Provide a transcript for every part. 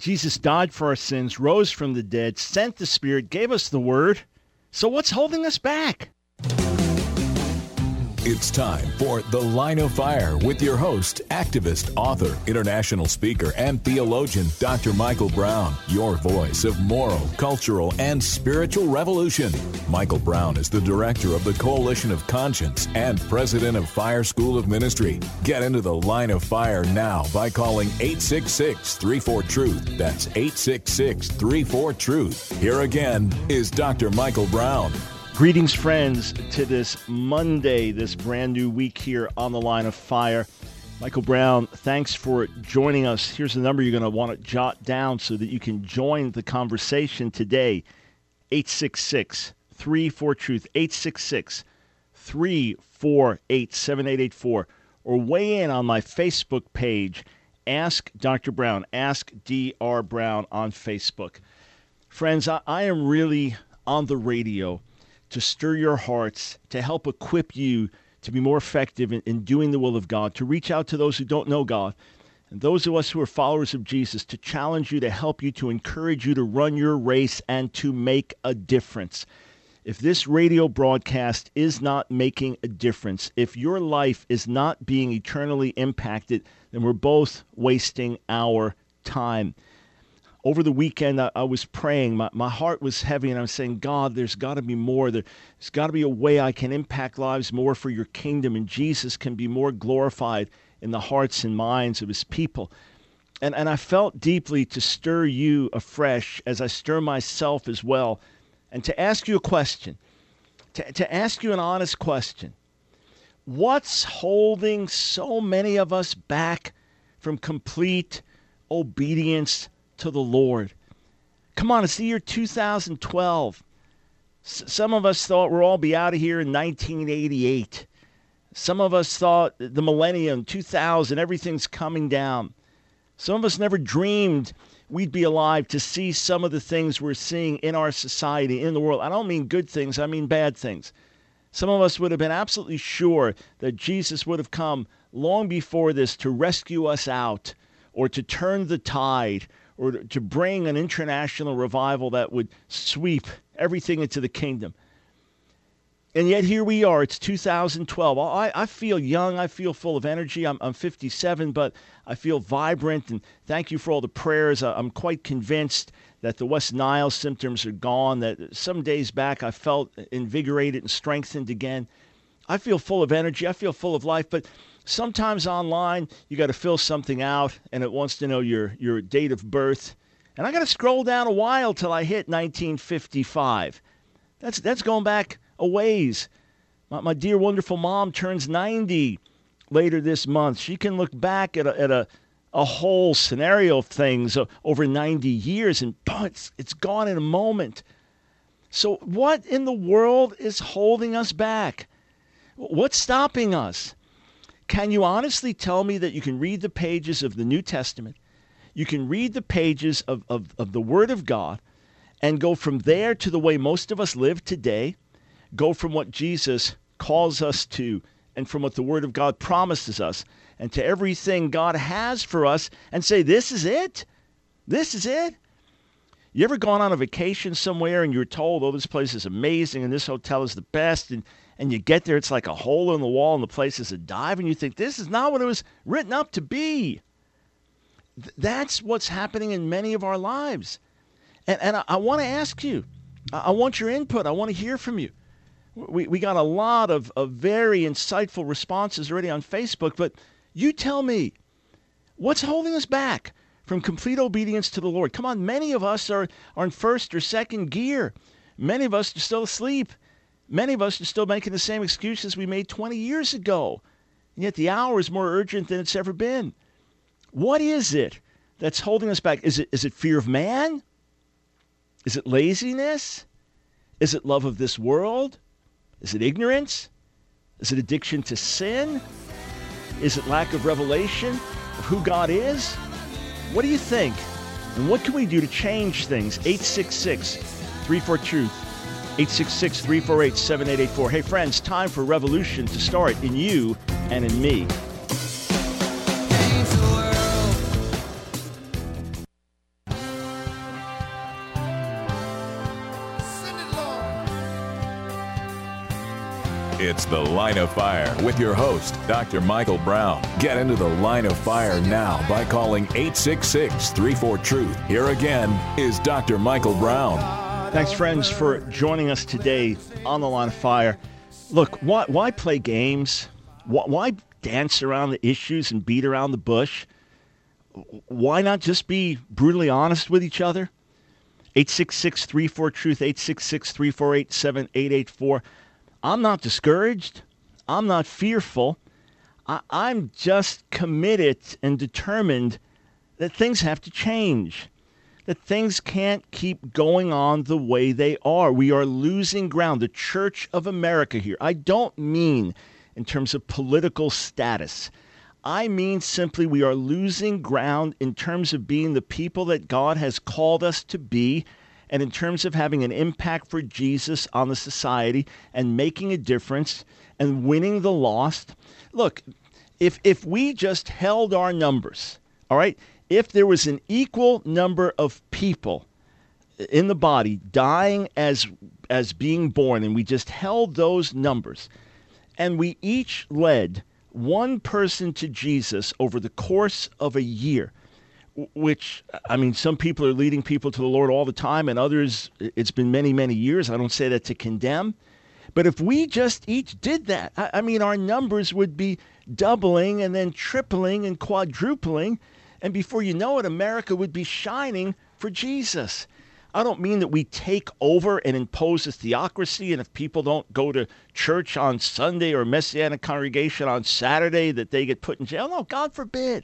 Jesus died for our sins, rose from the dead, sent the Spirit, gave us the Word. So what's holding us back? It's time for The Line of Fire with your host, activist, author, international speaker, and theologian, Dr. Michael Brown, your voice of moral, cultural, and spiritual revolution. Michael Brown is the director of the Coalition of Conscience and president of Fire School of Ministry. Get into The Line of Fire now by calling 866-34-TRUTH. That's 866-34-TRUTH. Here again is Dr. Michael Brown. Greetings, friends, to this Monday, this brand new week here on The Line of Fire. Michael Brown, thanks for joining us. Here's the number you're going to want to jot down so that you can join the conversation today. 866-34-TRUTH, 866-348-7884, or weigh in on my Facebook page, Ask Dr. Brown, Ask Dr. Brown on Facebook. Friends, I am really on the radio to stir your hearts, to help equip you to be more effective in doing the will of God, to reach out to those who don't know God, and those of us who are followers of Jesus, to challenge you, to help you, to encourage you to run your race and to make a difference. If this radio broadcast is not making a difference, if your life is not being eternally impacted, then we're both wasting our time. Over the weekend, I was praying. My heart was heavy, and I was saying, God, there's got to be more. There's got to be a way I can impact lives more for your kingdom, and Jesus can be more glorified in the hearts and minds of his people. And I felt deeply to stir you afresh as I stir myself as well, and to ask you a question, to ask you an honest question. What's holding so many of us back from complete obedience to the Lord? Come on, it's the year 2012. Some of us thought we'll all be out of here in 1988. Some of us thought the millennium, 2000, everything's coming down. Some of us never dreamed we'd be alive to see some of the things we're seeing in our society, in the world. I don't mean good things, I mean bad things. Some of us would have been absolutely sure that Jesus would have come long before this to rescue us out, or to turn the tide, or to bring an international revival that would sweep everything into the kingdom. And yet here we are, it's 2012. I feel young, I feel full of energy. I'm 57, but I feel vibrant, and thank you for all the prayers. I'm quite convinced that the West Nile symptoms are gone, that some days back I felt invigorated and strengthened again. I feel full of energy, I feel full of life, but sometimes online, you got to fill something out, and it wants to know your date of birth. And I got to scroll down a while till I hit 1955. That's going back a ways. My dear, wonderful mom turns 90 later this month. She can look back at a whole scenario of things over 90 years, and it's gone in a moment. So what in the world is holding us back? What's stopping us? Can you honestly tell me that you can read the pages of the New Testament, you can read the pages of the Word of God, and go from there to the way most of us live today, go from what Jesus calls us to, and from what the Word of God promises us, and to everything God has for us, and say, this is it? This is it? You ever gone on a vacation somewhere and you're told, oh, this place is amazing, and this hotel is the best, and you get there, it's like a hole in the wall, and the place is a dive, and you think, this is not what it was written up to be. That's what's happening in many of our lives. And I want to ask you, I want your input, I want to hear from you. We got a lot of very insightful responses already on Facebook, but you tell me, what's holding us back from complete obedience to the Lord? Come on, many of us are in first or second gear. Many of us are still asleep. Many of us are still making the same excuses we made 20 years ago. And yet the hour is more urgent than it's ever been. What is it that's holding us back? Is it fear of man? Is it laziness? Is it love of this world? Is it ignorance? Is it addiction to sin? Is it lack of revelation of who God is? What do you think? And what can we do to change things? 866-34-TRUTH. 866-348-7884. Hey, friends, time for revolution to start in you and in me. It's The Line of Fire with your host, Dr. Michael Brown. Get into the Line of Fire now by calling 866-34-TRUTH. Here again is Dr. Michael Brown. Thanks, friends, for joining us today on The Line of Fire. Look, why play games? Why dance around the issues and beat around the bush? Why not just be brutally honest with each other? 866-34-TRUTH, 866-348-7884. I'm not discouraged. I'm not fearful. I'm just committed and determined that things have to change, that things can't keep going on the way they are. We are losing ground. The Church of America here, I don't mean in terms of political status. I mean simply we are losing ground in terms of being the people that God has called us to be, and in terms of having an impact for Jesus on the society and making a difference and winning the lost. Look, if we just held our numbers, all right, if there was an equal number of people in the body dying as being born, and we just held those numbers, and we each led one person to Jesus over the course of a year, which, I mean, some people are leading people to the Lord all the time, and others, it's been many, many years. I don't say that to condemn. But if we just each did that, I mean, our numbers would be doubling and then tripling and quadrupling. And before you know it, America would be shining for Jesus. I don't mean that we take over and impose a theocracy, and if people don't go to church on Sunday or Messianic congregation on Saturday, that they get put in jail. No, God forbid.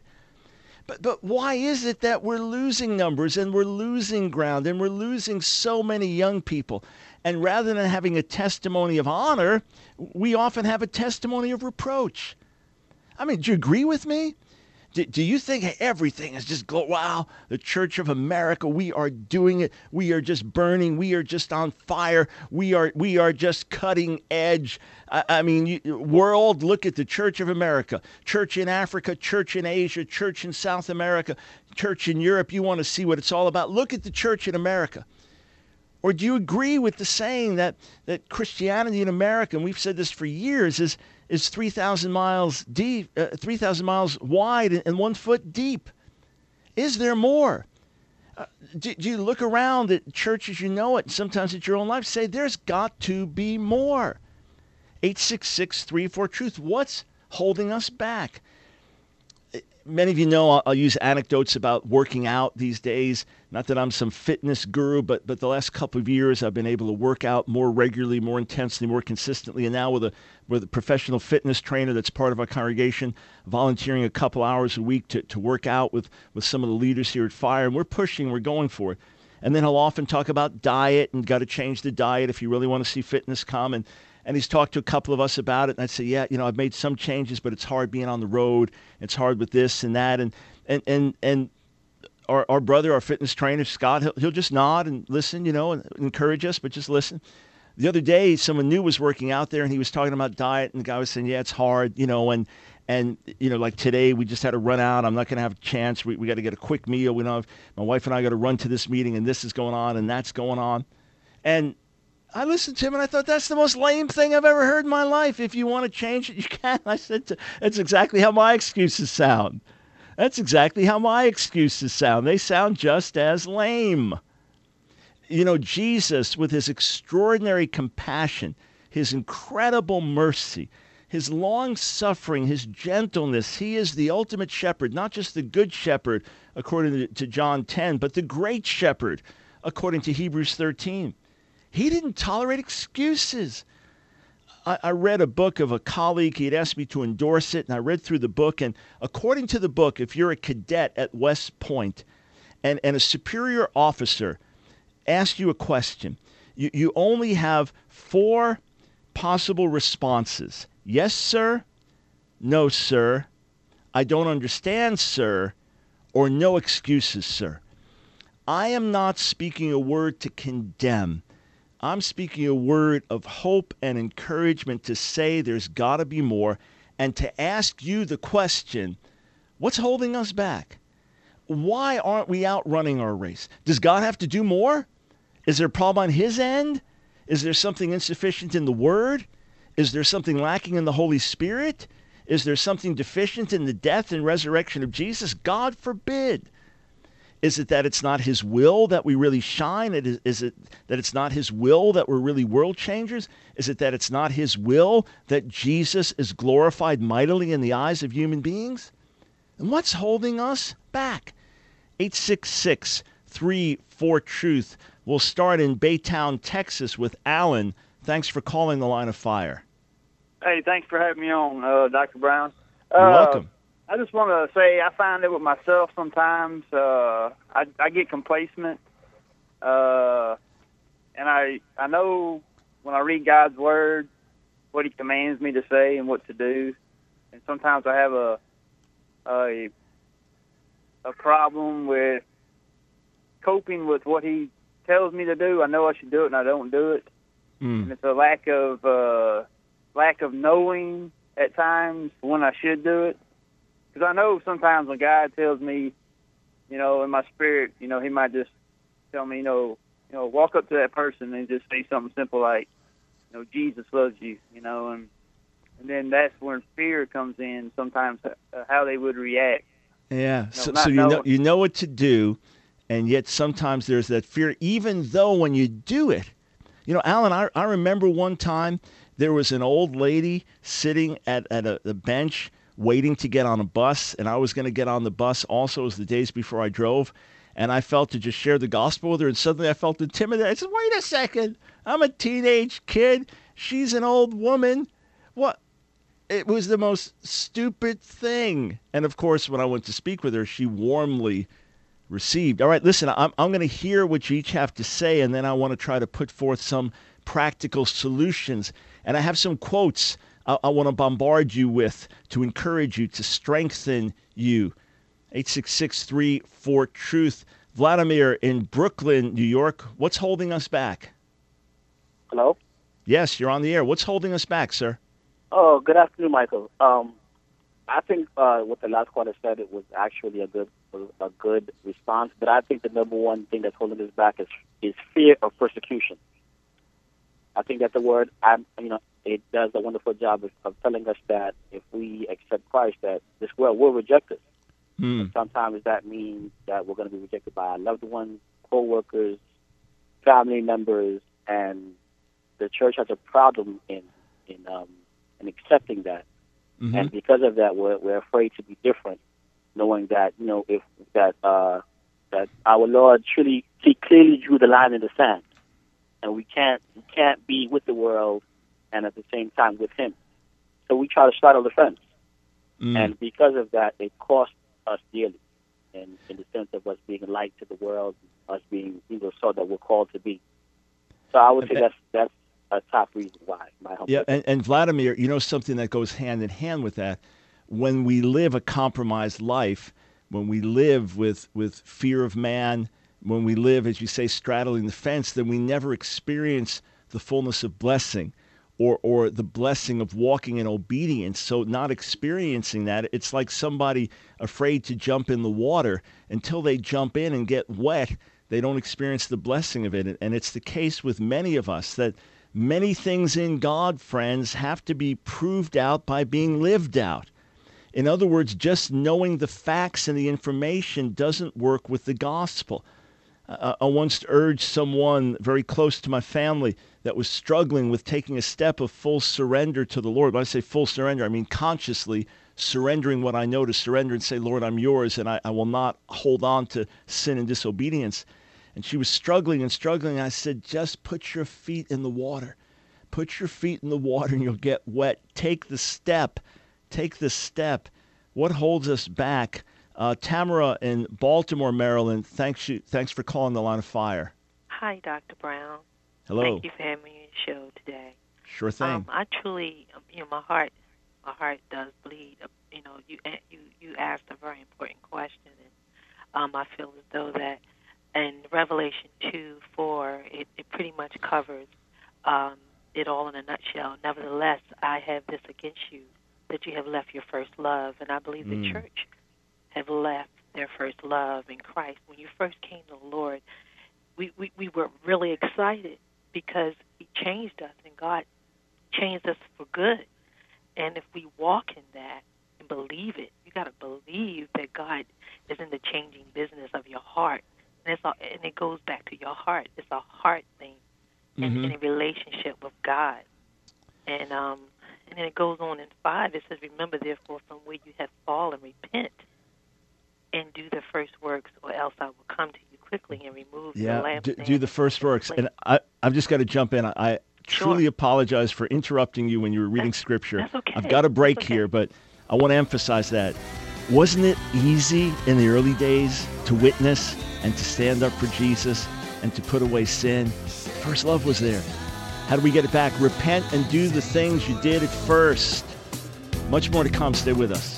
But why is it that we're losing numbers and we're losing ground and we're losing so many young people? And rather than having a testimony of honor, we often have a testimony of reproach. I mean, do you agree with me? Do you think everything is just, wow, the Church of America, we are doing it. We are just burning. We are just on fire. We are just cutting edge. I mean, world, look at the Church of America. Church in Africa, church in Asia, church in South America, church in Europe. You want to see what it's all about? Look at the church in America. Or do you agree with the saying that Christianity in America, and we've said this for years, is 3,000 miles deep, 3,000 miles wide and 1 foot deep? Is there more? Do you look around at churches you know it, and sometimes at your own life, say there's got to be more? 866-34-TRUTH. What's holding us back? Many of you know I'll use anecdotes about working out these days. Not that I'm some fitness guru, but the last couple of years I've been able to work out more regularly, more intensely, more consistently. And now with a professional fitness trainer that's part of our congregation, volunteering a couple hours a week to work out with some of the leaders here at Fire. And we're pushing, we're going for it. And then he'll often talk about diet and got to change the diet if you really want to see fitness come. And he's talked to a couple of us about it, and I'd say, yeah, I've made some changes, but it's hard being on the road. It's hard with this and that. And our brother, our fitness trainer, Scott, he'll just nod and listen, and encourage us, but just listen. The other day, someone new was working out there, and he was talking about diet, and the guy was saying, yeah, it's hard, and like today, we just had to run out. I'm not going to have a chance. We got to get a quick meal. My wife and I got to run to this meeting, and this is going on, and that's going on. And I listened to him, and I thought, that's the most lame thing I've ever heard in my life. If you want to change it, you can. I said, that's exactly how my excuses sound. That's exactly how my excuses sound. They sound just as lame. Jesus, with his extraordinary compassion, his incredible mercy, his long-suffering, his gentleness, he is the ultimate shepherd, not just the good shepherd, according to John 10, but the great shepherd, according to Hebrews 13. He didn't tolerate excuses. I read a book of a colleague. He had asked me to endorse it, and I read through the book. And according to the book, if you're a cadet at West Point and a superior officer asks you a question, you only have 4 possible responses. Yes, sir. No, sir. I don't understand, sir. Or no excuses, sir. I am not speaking a word to condemn. I'm speaking a word of hope and encouragement to say there's got to be more, and to ask you the question, what's holding us back? Why aren't we outrunning our race? Does God have to do more? Is there a problem on his end? Is there something insufficient in the Word? Is there something lacking in the Holy Spirit? Is there something deficient in the death and resurrection of Jesus? God forbid. Is it that it's not his will that we really shine? Is it that it's not his will that we're really world changers? Is it that it's not his will that Jesus is glorified mightily in the eyes of human beings? And what's holding us back? 866-34-TRUTH. We'll start in Baytown, Texas with Alan. Thanks for calling the Line of Fire. Hey, thanks for having me on, Dr. Brown. You're welcome. I just want to say I find it with myself sometimes. I get complacent, and I know when I read God's Word what He commands me to say and what to do, and sometimes I have a problem with coping with what He tells me to do. I know I should do it, and I don't do it, and it's a lack of knowing at times when I should do it. Because I know sometimes when God tells me, in my spirit, He might just tell me, walk up to that person and just say something simple like, Jesus loves you, and then that's when fear comes in. Sometimes how they would react. Yeah. So you know what to do, and yet sometimes there's that fear, even though when you do it, Alan, I remember one time there was an old lady sitting at a bench waiting to get on a bus, and I was going to get on the bus also. It was the days before I drove, and I felt to just share the gospel with her, and suddenly I felt intimidated. I said, wait a second, I'm a teenage kid. She's an old woman. What? It was the most stupid thing. And of course, when I went to speak with her, she warmly received. All right, listen, I'm going to hear what you each have to say, and then I want to try to put forth some practical solutions. And I have some quotes I want to bombard you with to encourage you, to strengthen you. 866-34-TRUTH. Vladimir in Brooklyn, New York. What's holding us back? Hello? Yes, you're on the air. What's holding us back, sir? Oh, good afternoon, Michael. I think what the last caller said, it was actually a good response. But I think the number one thing that's holding us back is fear of persecution. I think that the word, it does a wonderful job of telling us that if we accept Christ, that this world will reject us. Sometimes that means that we're going to be rejected by our loved ones, co-workers, family members, and the church has a problem in accepting that. Mm-hmm. And because of that, we're afraid to be different, knowing that that our Lord truly clearly drew the line in the sand, and we can't be with the world and at the same time with Him. So we try to straddle the fence, and because of that, it costs us dearly, in the sense of us being light to the world, us being sort that we're called to be. So I would say that's a top reason why. And Vladimir, something that goes hand in hand with that, when we live a compromised life, when we live with fear of man, when we live, as you say, straddling the fence, then we never experience the fullness of blessing or the blessing of walking in obedience. So not experiencing that, it's like somebody afraid to jump in the water. Until they jump in and get wet, they don't experience the blessing of it. And it's the case with many of us that many things in God, friends, have to be proved out by being lived out. In other words, just knowing the facts and the information doesn't work with the gospel. I once urged someone very close to my family that was struggling with taking a step of full surrender to the Lord. When I say full surrender, I mean consciously surrendering what I know to surrender and say, Lord, I'm yours, and I will not hold on to sin and disobedience. And she was struggling and struggling. I said, just put your feet in the water. Put your feet in the water and you'll get wet. Take the step. Take the step. What holds us back? Tamara in Baltimore, Maryland, thanks for calling the Line of Fire. Hi, Dr. Brown. Hello. Thank you for having me on the show today. Sure thing. I truly, my heart does bleed. You asked a very important question, and I feel as though that in Revelation 2:4, it pretty much covers it all in a nutshell. Nevertheless, I have this against you, that you have left your first love, and I believe the church have left their first love in Christ. When you first came to the Lord, we were really excited because He changed us, and God changed us for good. And if we walk in that and believe it, you got to believe that God is in the changing business of your heart. And it goes back to your heart. It's a heart thing, and in a relationship with God. And then it goes on in 5. It says, "Remember, therefore, from where you have fallen, repent, and do the first works, or else I will come to you quickly and remove the lampstand." Do the first works. And I've just got to jump in. I truly apologize for interrupting you when you were reading Scripture. That's okay. I've got a break here, but I want to emphasize that. Wasn't it easy in the early days to witness and to stand up for Jesus and to put away sin? First love was there. How do we get it back? Repent and do the things you did at first. Much more to come. Stay with us.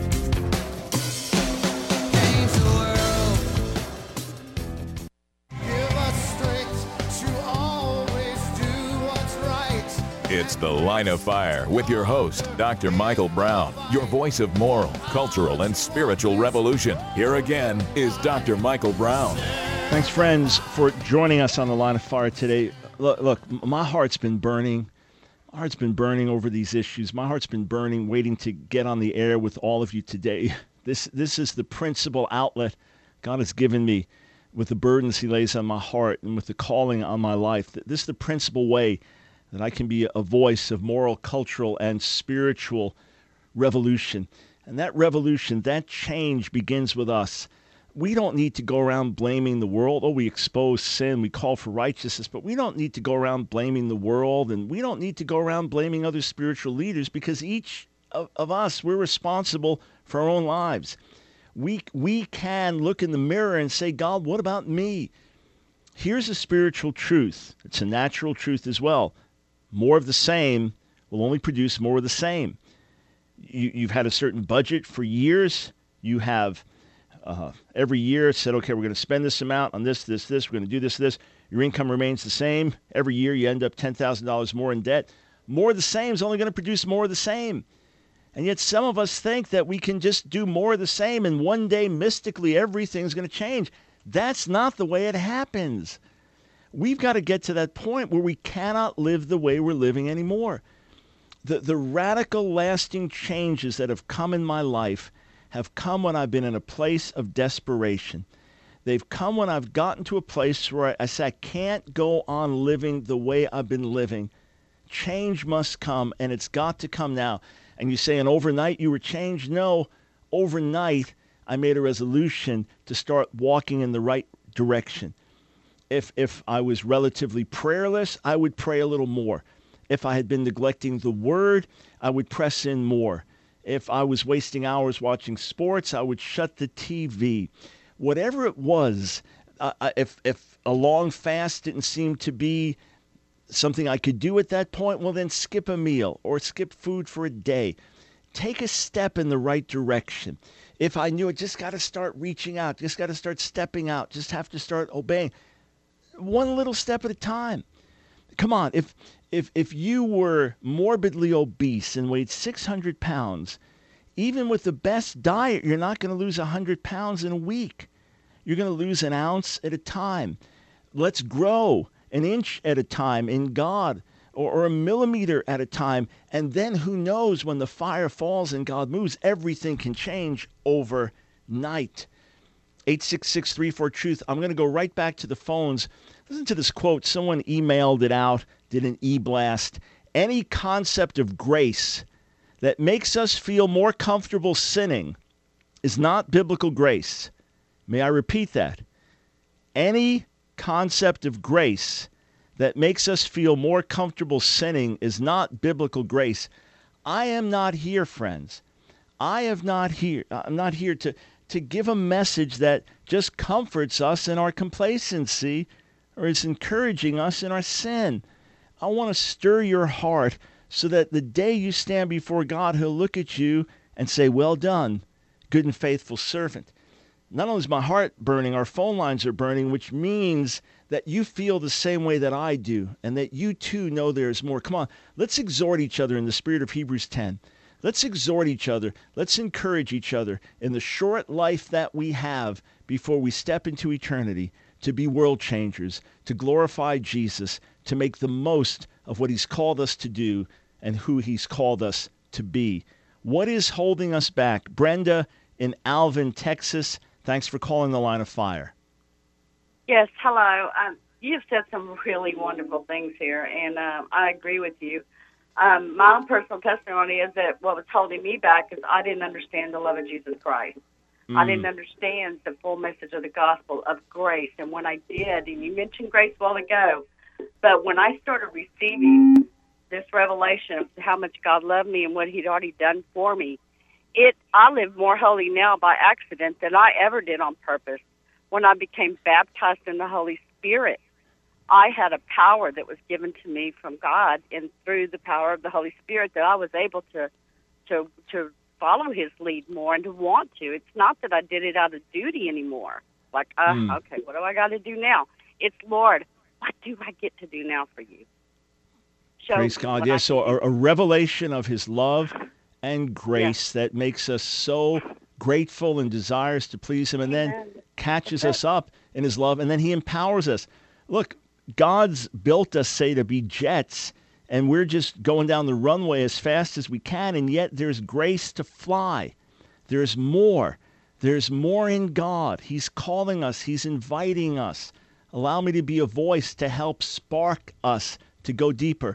It's The Line of Fire with your host, Dr. Michael Brown, your voice of moral, cultural, and spiritual revolution. Here again is Dr. Michael Brown. Thanks, friends, for joining us on The Line of Fire today. Look, my heart's been burning. My heart's been burning over these issues. My heart's been burning, waiting to get on the air with all of you today. This is the principal outlet God has given me with the burdens He lays on my heart and with the calling on my life. This is the principal way that I can be a voice of moral, cultural, and spiritual revolution. And that revolution, that change begins with us. We don't need to go around blaming the world. Oh, we expose sin, we call for righteousness, but we don't need to go around blaming the world, and we don't need to go around blaming other spiritual leaders, because each of us, we're responsible for our own lives. We can look in the mirror and say, God, what about me? Here's a spiritual truth. It's a natural truth as well. More of the same will only produce more of the same. You've had a certain budget for years. You have every year said, okay, we're going to spend this amount on this. We're going to do this. Your income remains the same. Every year you end up $10,000 more in debt. More of the same is only going to produce more of the same. And yet some of us think that we can just do more of the same and one day mystically everything's going to change. That's not the way it happens. We've got to get to that point where we cannot live the way we're living anymore. The radical, lasting changes that have come in my life have come when I've been in a place of desperation. They've come when I've gotten to a place where I say, I can't go on living the way I've been living. Change must come, and it's got to come now. And you say, and overnight you were changed? No, overnight I made a resolution to start walking in the right direction. If I was relatively prayerless, I would pray a little more. If I had been neglecting the Word, I would press in more. If I was wasting hours watching sports, I would shut the TV. Whatever it was, if a long fast didn't seem to be something I could do at that point, well, then skip a meal or skip food for a day. Take a step in the right direction. If I knew I just got to start reaching out, just got to start stepping out, just have to start obeying. One little step at a time. Come on, if you were morbidly obese and weighed 600 pounds, even with the best diet, you're not going to lose 100 pounds in a week. You're going to lose an ounce at a time. Let's grow an inch at a time in God, or a millimeter at a time. And then who knows, when the fire falls and God moves, everything can change overnight. 866-34-TRUTH. I'm going to go right back to the phones. Listen to this quote. Someone emailed it out, did an e-blast. Any concept of grace that makes us feel more comfortable sinning is not biblical grace. May I repeat that? Any concept of grace that makes us feel more comfortable sinning is not biblical grace. I am not here, friends. I'm not here to give a message that just comforts us in our complacency or is encouraging us in our sin. I want to stir your heart so that the day you stand before God, He'll look at you and say, well done, good and faithful servant. Not only is my heart burning, our phone lines are burning, which means that you feel the same way that I do and that you too know there's more. Come on, let's exhort each other in the spirit of Hebrews 10. Let's exhort each other. Let's encourage each other in the short life that we have before we step into eternity to be world changers, to glorify Jesus, to make the most of what He's called us to do and who he's called us to be. What is holding us back? Brenda in Alvin, Texas, thanks for calling the Line of Fire. Yes, hello. You've said some really wonderful things here, and I agree with you. My own personal testimony is that what was holding me back is I didn't understand the love of Jesus Christ. I didn't understand the full message of the gospel of grace. And when I did, and you mentioned grace a while ago, but when I started receiving this revelation of how much God loved me and what he'd already done for me, I live more holy now by accident than I ever did on purpose. When I became baptized in the Holy Spirit, I had a power that was given to me from God, and through the power of the Holy Spirit that I was able to follow his lead more and to want to. It's not that I did it out of duty anymore. Like, okay, what do I got to do now? It's, Lord, what do I get to do now for you? Praise God. Yes, so a revelation of his love and grace that makes us so grateful and desires to please him, and then catches us up in his love, and then he empowers us. Look, God's built us, say, to be jets, and we're just going down the runway as fast as we can, and yet there's grace to fly. There's more. There's more in God. He's calling us. He's inviting us. Allow me to be a voice to help spark us to go deeper.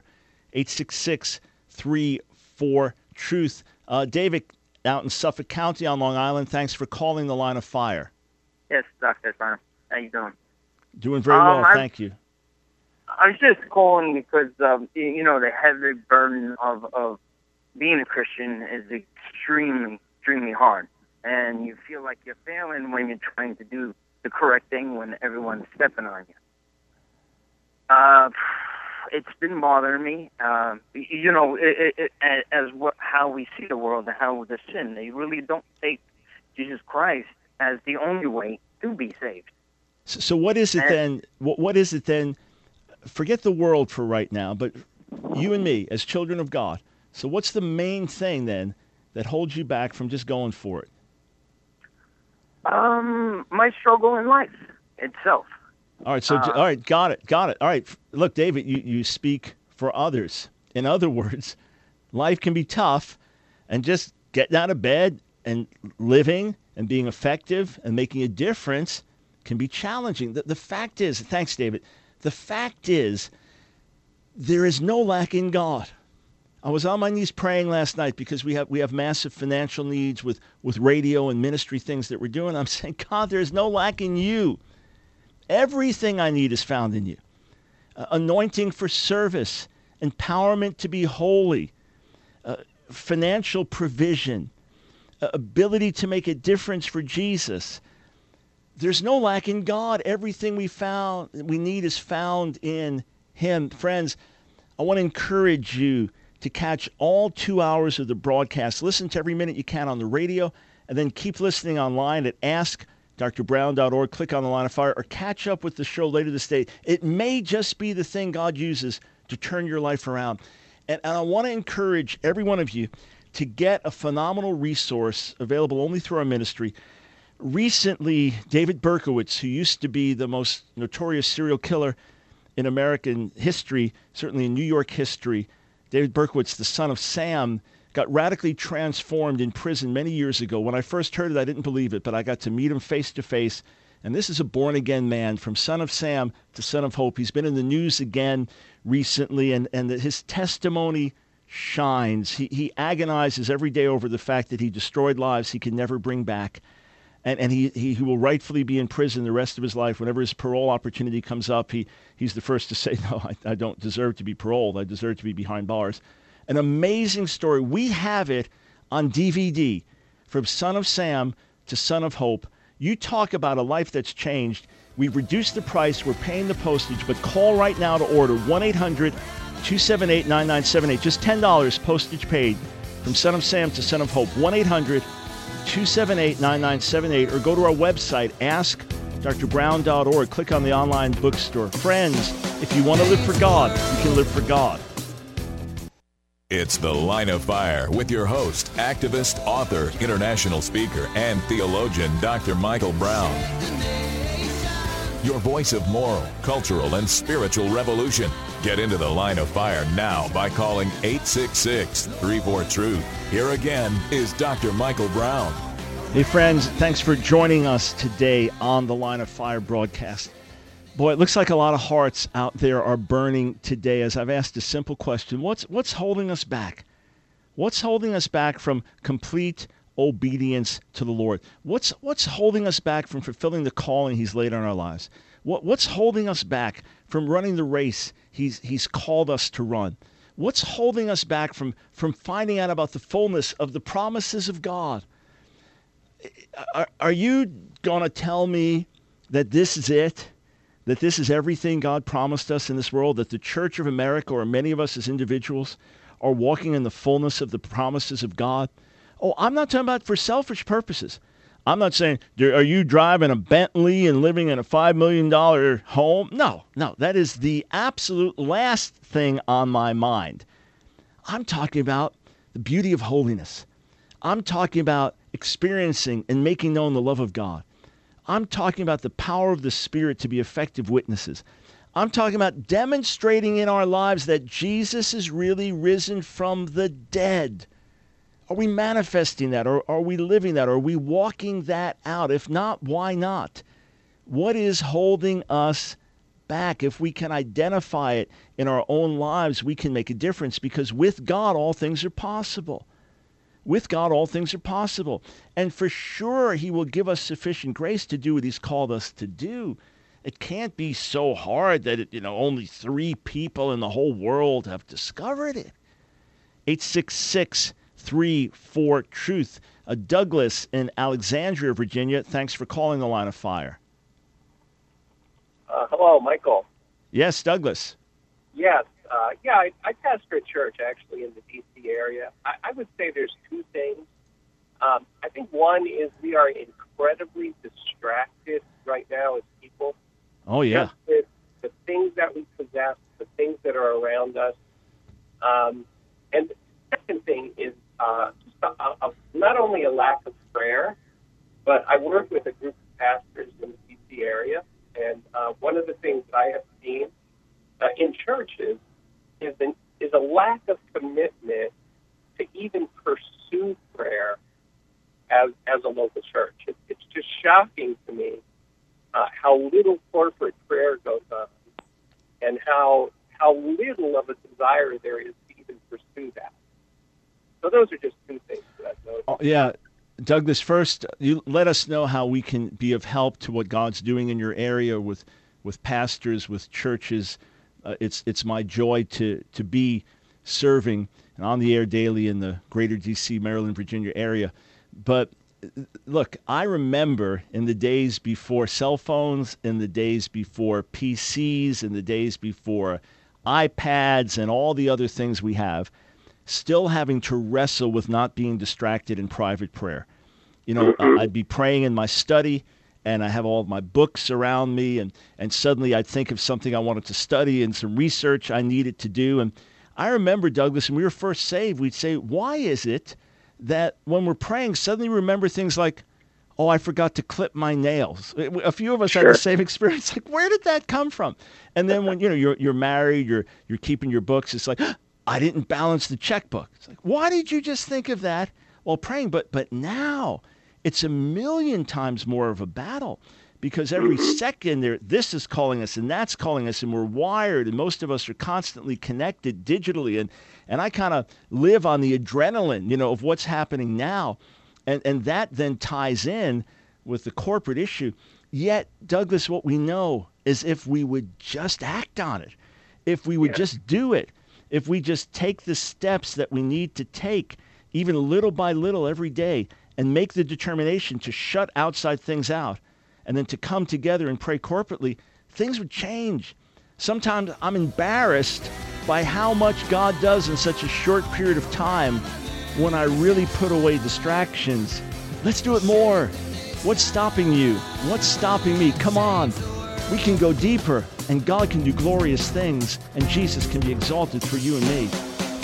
866-34-TRUTH. David, out in Suffolk County on Long Island, thanks for calling the Line of Fire. Yes, Dr. Steiner. How you doing? Doing very well, thank you. I was just calling because, the heavy burden of being a Christian is extremely, extremely hard. And you feel like you're failing when you're trying to do the correct thing when everyone's stepping on you. It's been bothering me. How we see the world and how the sin. They really don't take Jesus Christ as the only way to be saved. So what is it then? What is it then? Forget the world for right now, but you and me as children of God. So what's the main thing then that holds you back from just going for it? My struggle in life itself. All right. So, all right. Got it. All right. Look, David, you speak for others. In other words, life can be tough, and just getting out of bed and living and being effective and making a difference can be challenging. The fact is, thanks, David, the fact is there is no lack in God. I was on my knees praying last night because we have massive financial needs with radio and ministry things that we're doing. I'm saying, God, there is no lack in you. Everything I need is found in you. Anointing for service, empowerment to be holy, financial provision, ability to make a difference for Jesus. There's no lack in God. Everything we need is found in him. Friends, I want to encourage you to catch all 2 hours of the broadcast. Listen to every minute you can on the radio, and then keep listening online at askdrbrown.org. Click on the Line of Fire, or catch up with the show later this day. It may just be the thing God uses to turn your life around. And I want to encourage every one of you to get a phenomenal resource available only through our ministry. Recently, David Berkowitz, who used to be the most notorious serial killer in American history, certainly in New York history, David Berkowitz, the son of Sam, got radically transformed in prison many years ago. When I first heard it, I didn't believe it, but I got to meet him face to face. And this is a born-again man, from son of Sam to son of hope. He's been in the news again recently, and his testimony shines. He agonizes every day over the fact that he destroyed lives he can never bring back. And he will rightfully be in prison the rest of his life. Whenever his parole opportunity comes up, he's the first to say, no, I don't deserve to be paroled. I deserve to be behind bars. An amazing story. We have it on DVD, from Son of Sam to Son of Hope. You talk about a life that's changed. We've reduced the price. We're paying the postage, but call right now to order 1-800-278-9978. Just $10 postage paid, from Son of Sam to Son of Hope. 1-800-278-9978, or go to our website, askdrbrown.org. Click on the online bookstore. Friends, if you want to live for God, you can live for God. It's The Line of Fire with your host, activist, author, international speaker, and theologian, Dr. Michael Brown. your voice of moral, cultural, and spiritual revolution. Get into the Line of Fire now by calling 866-34-TRUTH. Here again is Dr. Michael Brown. Hey friends, thanks for joining us today on the Line of Fire broadcast. Boy, it looks like a lot of hearts out there are burning today as I've asked a simple question. What's holding us back? What's holding us back from complete obedience to the Lord? What's holding us back from fulfilling the calling He's laid on our lives? What's holding us back from running the race He's called us to run? What's holding us back from finding out about the fullness of the promises of God? Are you going to tell me that this is it? That this is everything God promised us in this world? That the Church of America, or many of us as individuals, are walking in the fullness of the promises of God? Oh, I'm not talking about for selfish purposes. I'm not saying, are you driving a Bentley and living in a $5 million home? No, that is the absolute last thing on my mind. I'm talking about the beauty of holiness. I'm talking about experiencing and making known the love of God. I'm talking about the power of the Spirit to be effective witnesses. I'm talking about demonstrating in our lives that Jesus is really risen from the dead. Are we manifesting that? Or are we living that? Are we walking that out? If not, why not? What is holding us back? If we can identify it in our own lives, we can make a difference, because with God, all things are possible. With God, all things are possible. And for sure, He will give us sufficient grace to do what He's called us to do. It can't be so hard that only 3 people in the whole world have discovered it. 866-34-TRUTH. Douglas in Alexandria, Virginia. Thanks for calling the Line of Fire. Hello, Michael. Yes, Douglas. Yes. I pastor a church, actually, in the D.C. area. I would say there's 2 things. I think one is we are incredibly distracted right now as people. Oh, yeah. Just with the things that we possess, the things that are around us. And the second thing is not only a lack of prayer, but I work with a group of pastors in the D.C. area, and one of the things that I have seen in churches is a lack of commitment to even pursue prayer as a local church. It's just shocking to me how little corporate prayer goes on, and how little of a desire there is to even pursue that. So those are just 2 things that I've noticed. Oh, yeah. Douglas, first, you let us know how we can be of help to what God's doing in your area with pastors, with churches. It's my joy to be serving and on the air daily in the greater D.C., Maryland, Virginia area. But look, I remember in the days before cell phones, in the days before PCs, in the days before iPads and all the other things we have, still having to wrestle with not being distracted in private prayer. I'd be praying in my study, and I have all of my books around me, and suddenly I'd think of something I wanted to study and some research I needed to do. And I remember, Douglas, when we were first saved, we'd say, why is it that when we're praying, suddenly we remember things like, oh, I forgot to clip my nails? A few of us had the same experience. Like, where did that come from? And then when you're married, you're keeping your books, it's like, I didn't balance the checkbook. It's like, why did you just think of that while praying? But now it's a million times more of a battle, because every second this is calling us and that's calling us, and we're wired, and most of us are constantly connected digitally. And I kind of live on the adrenaline, of what's happening now. And that then ties in with the corporate issue. Yet, Douglas, what we know is if we would just act on it, if we would just do it, if we just take the steps that we need to take, even little by little every day, and make the determination to shut outside things out, and then to come together and pray corporately, things would change. Sometimes I'm embarrassed by how much God does in such a short period of time when I really put away distractions. Let's do it more. What's stopping you? What's stopping me? Come on. We can go deeper, and God can do glorious things, and Jesus can be exalted through you and me.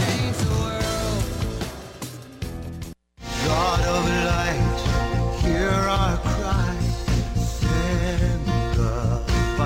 God of light, hear our cry. Send the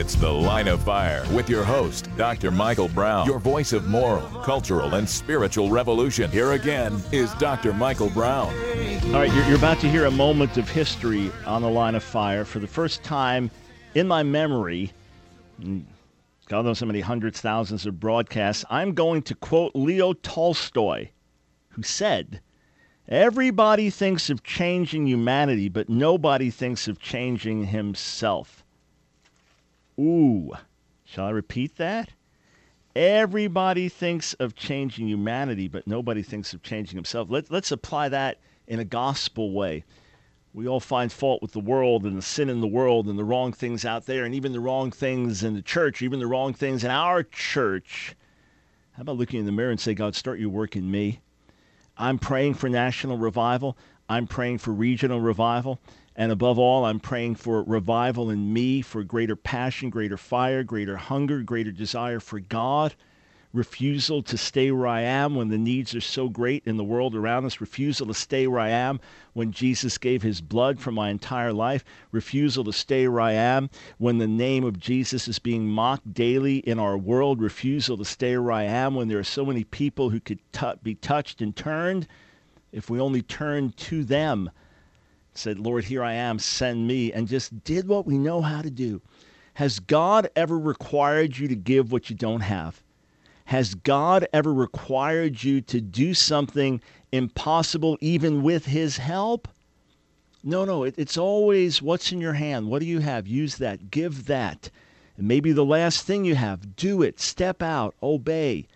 It's The Line of Fire with your host, Dr. Michael Brown, your voice of moral, cultural, and spiritual revolution. Here again is Dr. Michael Brown. All right, you're about to hear a moment of history on The Line of Fire. For the first time in my memory, God knows how many hundreds, thousands of broadcasts, I'm going to quote Leo Tolstoy, who said, "Everybody thinks of changing humanity, but nobody thinks of changing himself." Ooh, shall I repeat that? Everybody thinks of changing humanity, but nobody thinks of changing himself. Let's apply that in a gospel way. We all find fault with the world and the sin in the world and the wrong things out there and even the wrong things in the church, even the wrong things in our church. How about looking in the mirror and say, God, start your work in me? I'm praying for national revival. I'm praying for regional revival. And above all, I'm praying for revival in me, for greater passion, greater fire, greater hunger, greater desire for God. Refusal to stay where I am when the needs are so great in the world around us. Refusal to stay where I am when Jesus gave his blood for my entire life. Refusal to stay where I am when the name of Jesus is being mocked daily in our world. Refusal to stay where I am when there are so many people who could be touched and turned. If we only turned to them, said, Lord, here I am, send me, and just did what we know how to do. Has God ever required you to give what you don't have? Has God ever required you to do something impossible even with his help? No, it's always what's in your hand. What do you have? Use that. Give that. And maybe the last thing you have, do it. Step out. Obey.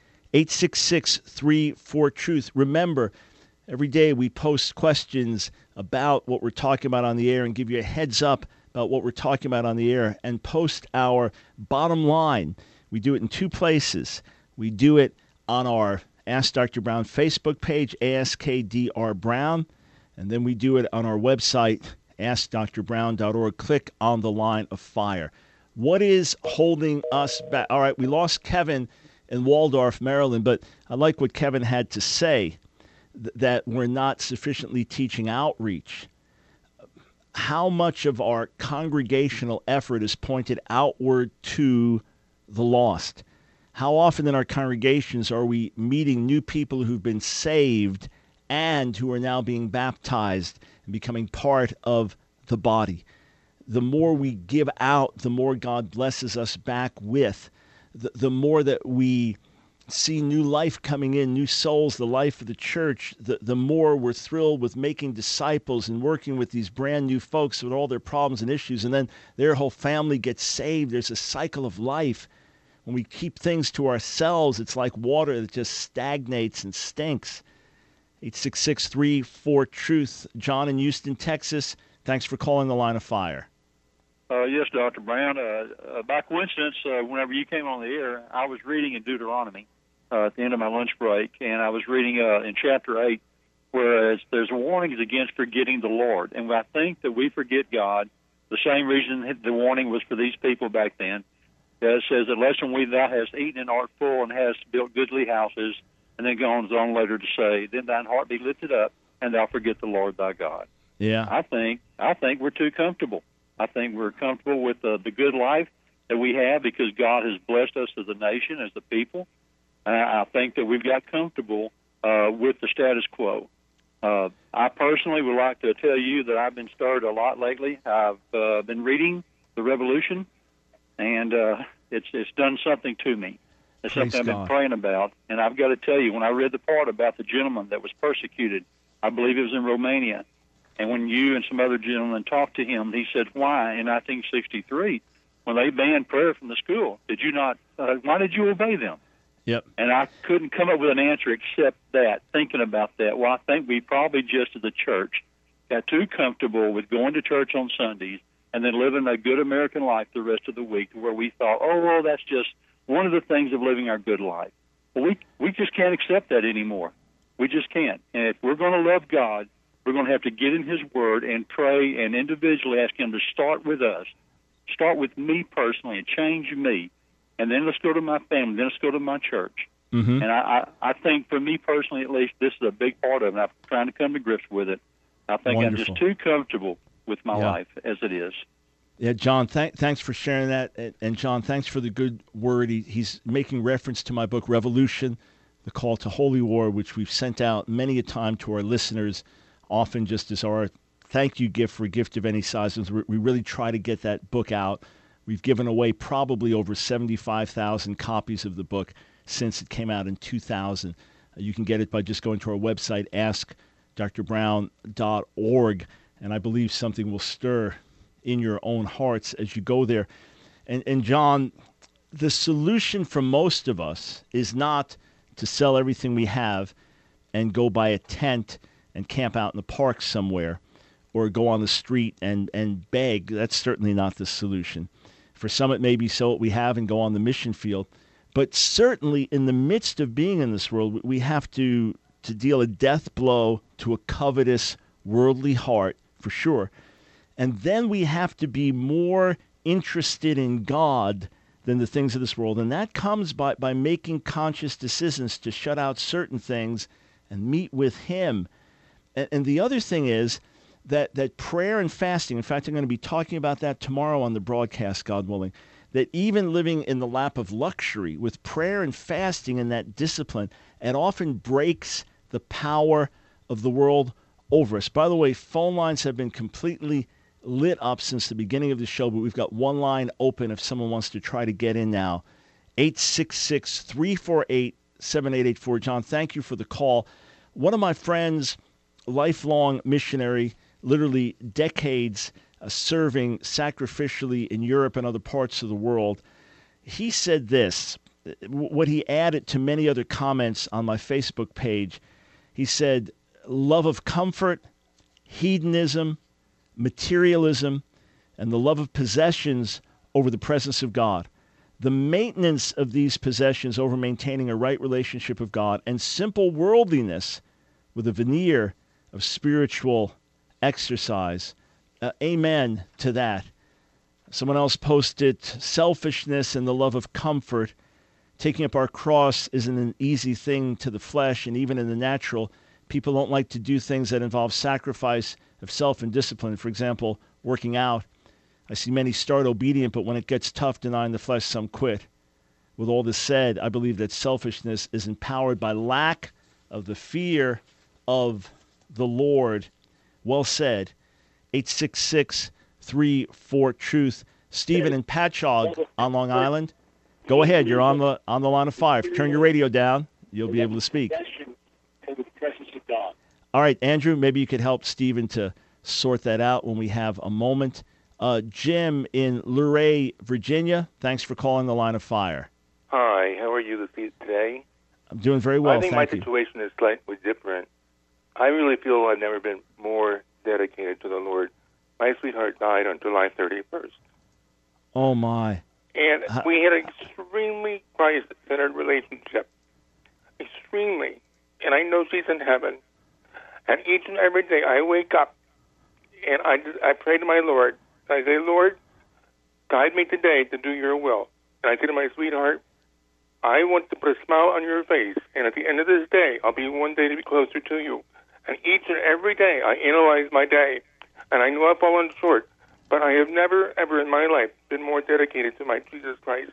866-34-TRUTH. Remember, every day we post questions about what we're talking about on the air and give you a heads up about what we're talking about on the air and post our bottom line. We do it in two places. We do it on our Ask Dr. Brown Facebook page, AskDR Brown, and then we do it on our website, AskDrBrown.org. Click on the Line of Fire. What is holding us back? All right, we lost Kevin in Waldorf, Maryland, but I like what Kevin had to say, that we're not sufficiently teaching outreach. How much of our congregational effort is pointed outward to the lost? How often in our congregations are we meeting new people who've been saved and who are now being baptized and becoming part of the body? The more we give out, the more God blesses us back with. The more that we see new life coming in, new souls, the life of the church, the more we're thrilled with making disciples and working with these brand new folks with all their problems and issues, and then their whole family gets saved. There's a cycle of life. When we keep things to ourselves, it's like water that just stagnates and stinks. 866-34-TRUTH. John in Houston, Texas. Thanks for calling the Line of Fire. Yes, Dr. Brown. By coincidence, whenever you came on the air, I was reading in Deuteronomy at the end of my lunch break, and I was reading in chapter 8, whereas there's warnings against forgetting the Lord. And I think that we forget God, the same reason the warning was for these people back then. It says, unless when thou hast eaten and art full and hast built goodly houses, and then goes on later to say, then thine heart be lifted up, and thou forget the Lord thy God. Yeah. I think we're too comfortable. I think we're comfortable with the good life that we have because God has blessed us as a nation, as the people. I think that we've got comfortable with the status quo. I personally would like to tell you that I've been stirred a lot lately. I've been reading The Revolution, and it's done something to me. It's Praise something I've God. been praying about. And I've got to tell you, when I read the part about the gentleman that was persecuted, I believe it was in Romania, and when you and some other gentlemen talked to him, he said, why, in 1963, when they banned prayer from the school, did you not, why did you obey them? Yep. And I couldn't come up with an answer except that, thinking about that. Well, I think we probably just as a church got too comfortable with going to church on Sundays and then living a good American life the rest of the week, where we thought, oh, well, that's just one of the things of living our good life. Well, we just can't accept that anymore. We just can't. And if we're going to love God, we're going to have to get in his word and pray and individually ask him to start with us, start with me personally and change me. And then let's go to my family. Then let's go to my church. Mm-hmm. And I think for me personally, at least, this is a big part of it. I'm trying to come to grips with it. I think Wonderful. I'm just too comfortable with my Yeah. life as it is. Yeah, John, thanks for sharing that. And John, thanks for the good word. He's making reference to my book, Revolution, The Call to Holy War, which we've sent out many a time to our listeners, often just as our thank you gift for a gift of any size. We really try to get that book out. We've given away probably over 75,000 copies of the book since it came out in 2000. You can get it by just going to our website, askdrbrown.org, and I believe something will stir in your own hearts as you go there. And John, the solution for most of us is not to sell everything we have and go buy a tent and camp out in the park somewhere or go on the street and beg. That's certainly not the solution. For some, it may be sell what we have and go on the mission field. But certainly in the midst of being in this world, we have to deal a death blow to a covetous, worldly heart, for sure. And then we have to be more interested in God than the things of this world. And that comes by making conscious decisions to shut out certain things and meet with Him. And the other thing is that prayer and fasting, in fact, I'm going to be talking about that tomorrow on the broadcast, God willing, that even living in the lap of luxury with prayer and fasting and that discipline, it often breaks the power of the world over us. By the way, phone lines have been completely lit up since the beginning of the show, but we've got one line open if someone wants to try to get in now. 866-348-7884. John, thank you for the call. One of my friends, lifelong missionary, literally decades serving sacrificially in Europe and other parts of the world, he said this, what he added to many other comments on my Facebook page. He said, love of comfort, hedonism, materialism, and the love of possessions over the presence of God. The maintenance of these possessions over maintaining a right relationship with God, and simple worldliness with a veneer of spiritual exercise. Amen to that. Someone else posted, selfishness and the love of comfort. Taking up our cross isn't an easy thing to the flesh, and even in the natural, people don't like to do things that involve sacrifice of self and discipline. For example, working out. I see many start obedient, but when it gets tough, denying the flesh, some quit. With all this said, I believe that selfishness is empowered by lack of the fear of the Lord. Well said. 866-34-TRUTH. Stephen in Patchogue on Long Island. Go ahead. You're on the line of fire. If you turn your radio down, you'll be able to speak. All right, Andrew, maybe you could help Stephen to sort that out when we have a moment. Jim in Luray, Virginia, thanks for calling the line of fire. Hi, how are you today? I'm doing very well, I think my situation is slightly different. I really feel I've never been more dedicated to the Lord. My sweetheart died on July 31st. Oh, my. And we had an extremely Christ-centered relationship. Extremely. And I know she's in heaven. And each and every day I wake up and I pray to my Lord. I say, Lord, guide me today to do your will. And I say to my sweetheart, I want to put a smile on your face. And at the end of this day, I'll be one day to be closer to you. And each and every day I analyze my day. And I know I've fallen short. But I have never, ever in my life been more dedicated to my Jesus Christ.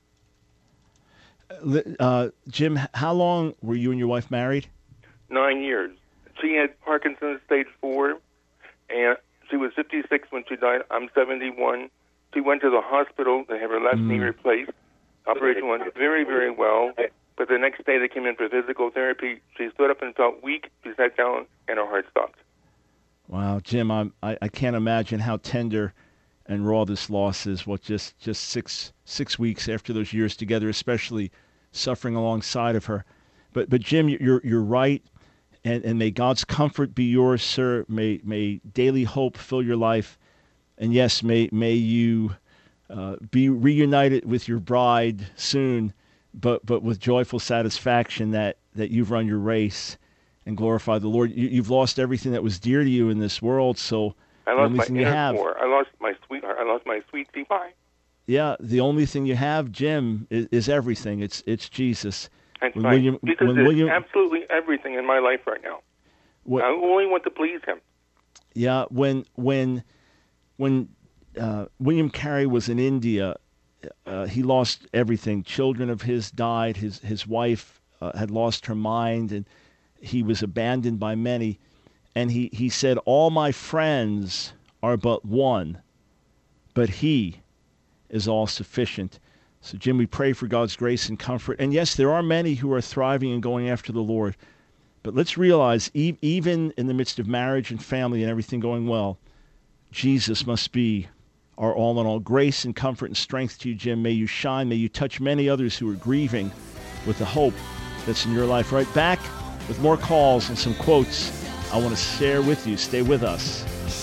Jim, how long were you and your wife married? 9 years. She had Parkinson's stage 4, and she was 56 when she died. I'm 71. She went to the hospital to have her left knee replaced. Operation went very, very well. But the next day they came in for physical therapy. She stood up and felt weak. She sat down, and her heart stopped. Wow, Jim, I can't imagine how tender and raw this loss is. What, just 6 weeks after those years together, especially suffering alongside of her. But Jim, you're right, and may God's comfort be yours, sir. May daily hope fill your life, and yes, may you be reunited with your bride soon, but with joyful satisfaction that you've run your race and glorified the Lord. You've lost everything that was dear to you in this world, so I lost my inner core. I lost my sweetheart. I lost my sweet pie. Yeah, the only thing you have, Jim, is everything. It's Jesus. That's right. Because there's absolutely everything in my life right now. I only want to please Him. Yeah, when William Carey was in India. He lost everything. Children of his died. His wife had lost her mind, and he was abandoned by many. And he said, all my friends are but one, but he is all sufficient. So, Jim, we pray for God's grace and comfort. And yes, there are many who are thriving and going after the Lord. But let's realize, even in the midst of marriage and family and everything going well, Jesus must be our all in all. Grace and comfort and strength to you, Jim. May you shine. May you touch many others who are grieving with the hope that's in your life. Right back with more calls and some quotes I want to share with you. Stay with us.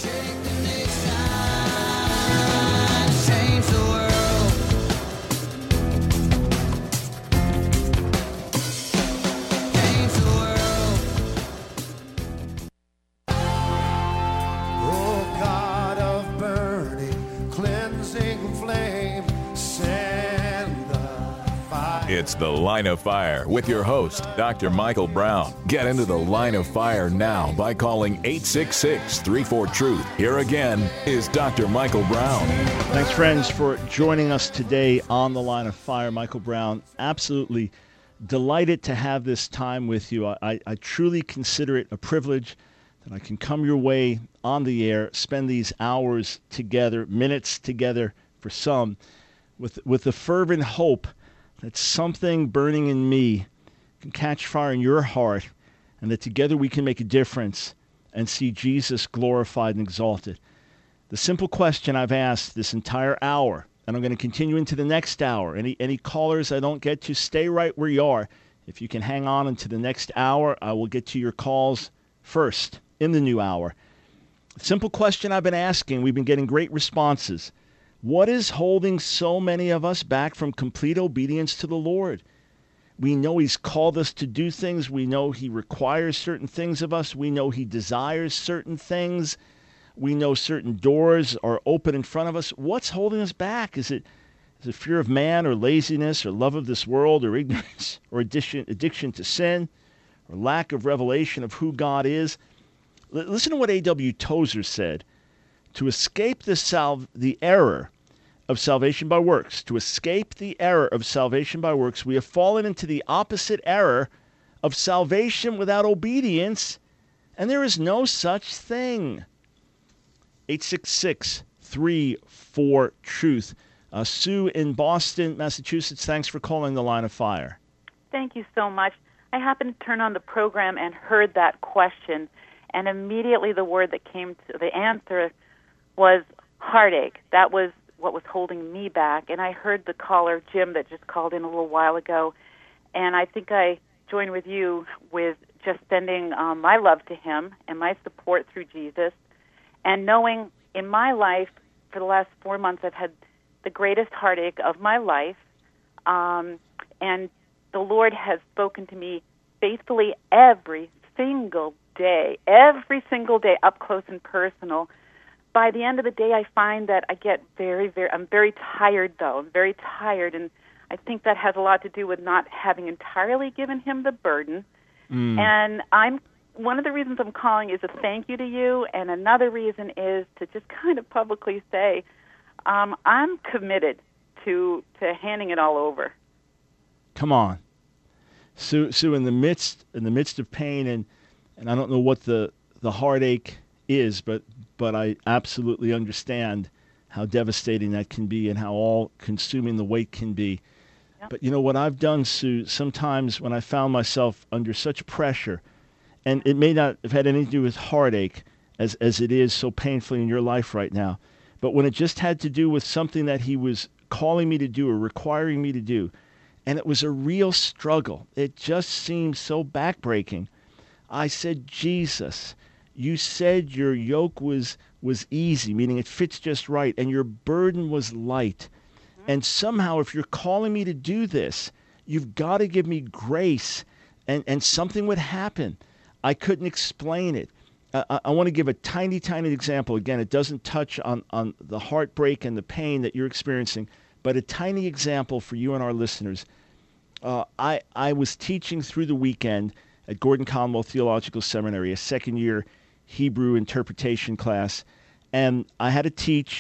It's The Line of Fire with your host, Dr. Michael Brown. Get into the Line of Fire now by calling 866-34-TRUTH. Here again is Dr. Michael Brown. Thanks, friends, for joining us today on The Line of Fire. Michael Brown, absolutely delighted to have this time with you. I truly consider it a privilege that I can come your way on the air, spend these hours together, minutes together for some, with the fervent hope that something burning in me can catch fire in your heart, and that together we can make a difference and see Jesus glorified and exalted. The simple question I've asked this entire hour, and I'm going to continue into the next hour. Any callers I don't get to, stay right where you are. If you can hang on into the next hour, I will get to your calls first in the new hour. Simple question I've been asking. We've been getting great responses. What is holding so many of us back from complete obedience to the Lord? We know He's called us to do things. We know He requires certain things of us. We know He desires certain things. We know certain doors are open in front of us. What's holding us back? Is it fear of man, or laziness, or love of this world, or ignorance, or addiction to sin, or lack of revelation of who God is? Listen to what A.W. Tozer said. To escape the error of salvation by works, we have fallen into the opposite error of salvation without obedience, and there is no such thing. 866-34-TRUTH. Sue in Boston, Massachusetts, thanks for calling The Line of Fire. Thank you so much. I happened to turn on the program and heard that question, and immediately the word that came to the answer was heartache. That was what was holding me back. And I heard the caller, Jim, that just called in a little while ago, and I think I joined with you with just sending my love to Him and my support through Jesus, and knowing in my life for the last 4 months I've had the greatest heartache of my life, and the Lord has spoken to me faithfully every single day, up close and personal. By the end of the day, I find that I get I'm very tired, though. I'm very tired, and I think that has a lot to do with not having entirely given Him the burden. And one of the reasons I'm calling is a thank you to you, and another reason is to just kind of publicly say, I'm committed to handing it all over. Come on. Sue, in the midst of pain, and I don't know what the heartache is, but I absolutely understand how devastating that can be and how all-consuming the weight can be. Yep. But you know what I've done, Sue, sometimes when I found myself under such pressure, and it may not have had anything to do with heartache as it is so painfully in your life right now, but when it just had to do with something that He was calling me to do or requiring me to do, and it was a real struggle, it just seemed so backbreaking, I said, Jesus, You said your yoke was easy, meaning it fits just right, and your burden was light. Mm-hmm. And somehow, if you're calling me to do this, you've got to give me grace, and something would happen. I couldn't explain it. I want to give a tiny, tiny example. Again, it doesn't touch on the heartbreak and the pain that you're experiencing, but a tiny example for you and our listeners. I was teaching through the weekend at Gordon Conwell Theological Seminary, a second-year Hebrew interpretation class, and I had to teach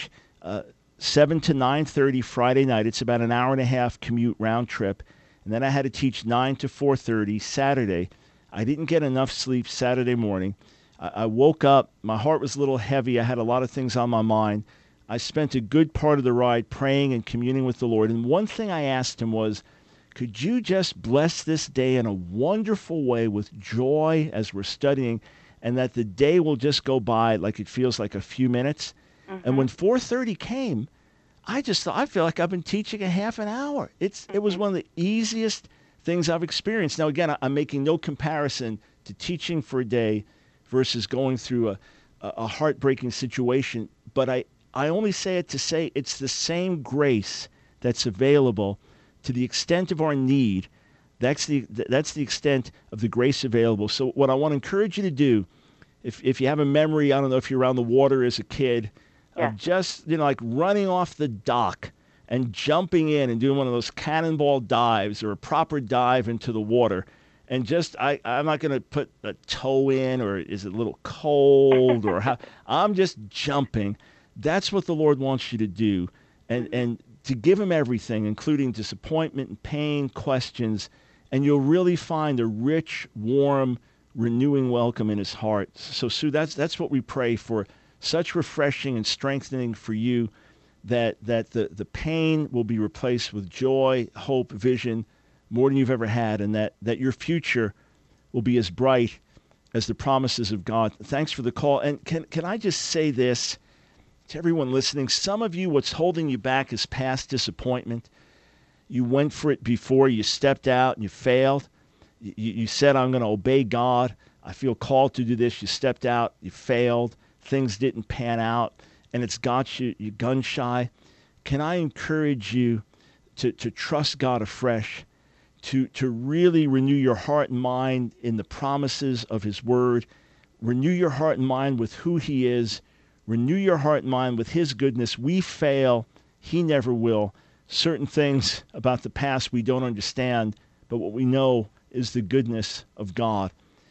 7 to 9:30 Friday night. It's about an hour and a half commute round trip. And then I had to teach 9 to 4:30 Saturday. I didn't get enough sleep Saturday morning. I woke up. My heart was a little heavy. I had a lot of things on my mind. I spent a good part of the ride praying and communing with the Lord. And one thing I asked him was, could you just bless this day in a wonderful way with joy as we're studying, and that the day will just go by like it feels like a few minutes? Mm-hmm. And when 4:30 came, I just thought, I feel like I've been teaching a half an hour. It was one of the easiest things I've experienced. Now, again, I'm making no comparison to teaching for a day versus going through a heartbreaking situation. But I only say it to say it's the same grace that's available to the extent of our need. That's the extent of the grace available. So what I want to encourage you to do, if you have a memory, I don't know if you're around the water as a kid, of just, like running off the dock and jumping in and doing one of those cannonball dives or a proper dive into the water. And just, I'm not going to put a toe in, or is it a little cold, or how, I'm just jumping. That's what the Lord wants you to do. And to give him everything, including disappointment and pain, questions, and you'll really find a rich, warm, renewing welcome in his heart. So, Sue, that's what we pray for. Such refreshing and strengthening for you that the pain will be replaced with joy, hope, vision, more than you've ever had, and that your future will be as bright as the promises of God. Thanks for the call. And can I just say this to everyone listening? Some of you, what's holding you back is past disappointment. You went for it before, you stepped out and you failed. You said, I'm going to obey God. I feel called to do this. You stepped out, you failed. Things didn't pan out, and it's got you gun shy. Can I encourage you to trust God afresh, to really renew your heart and mind in the promises of his word, renew your heart and mind with who he is, renew your heart and mind with his goodness. We fail, he never will. Certain things about the past we don't understand, but what we know is the goodness of God.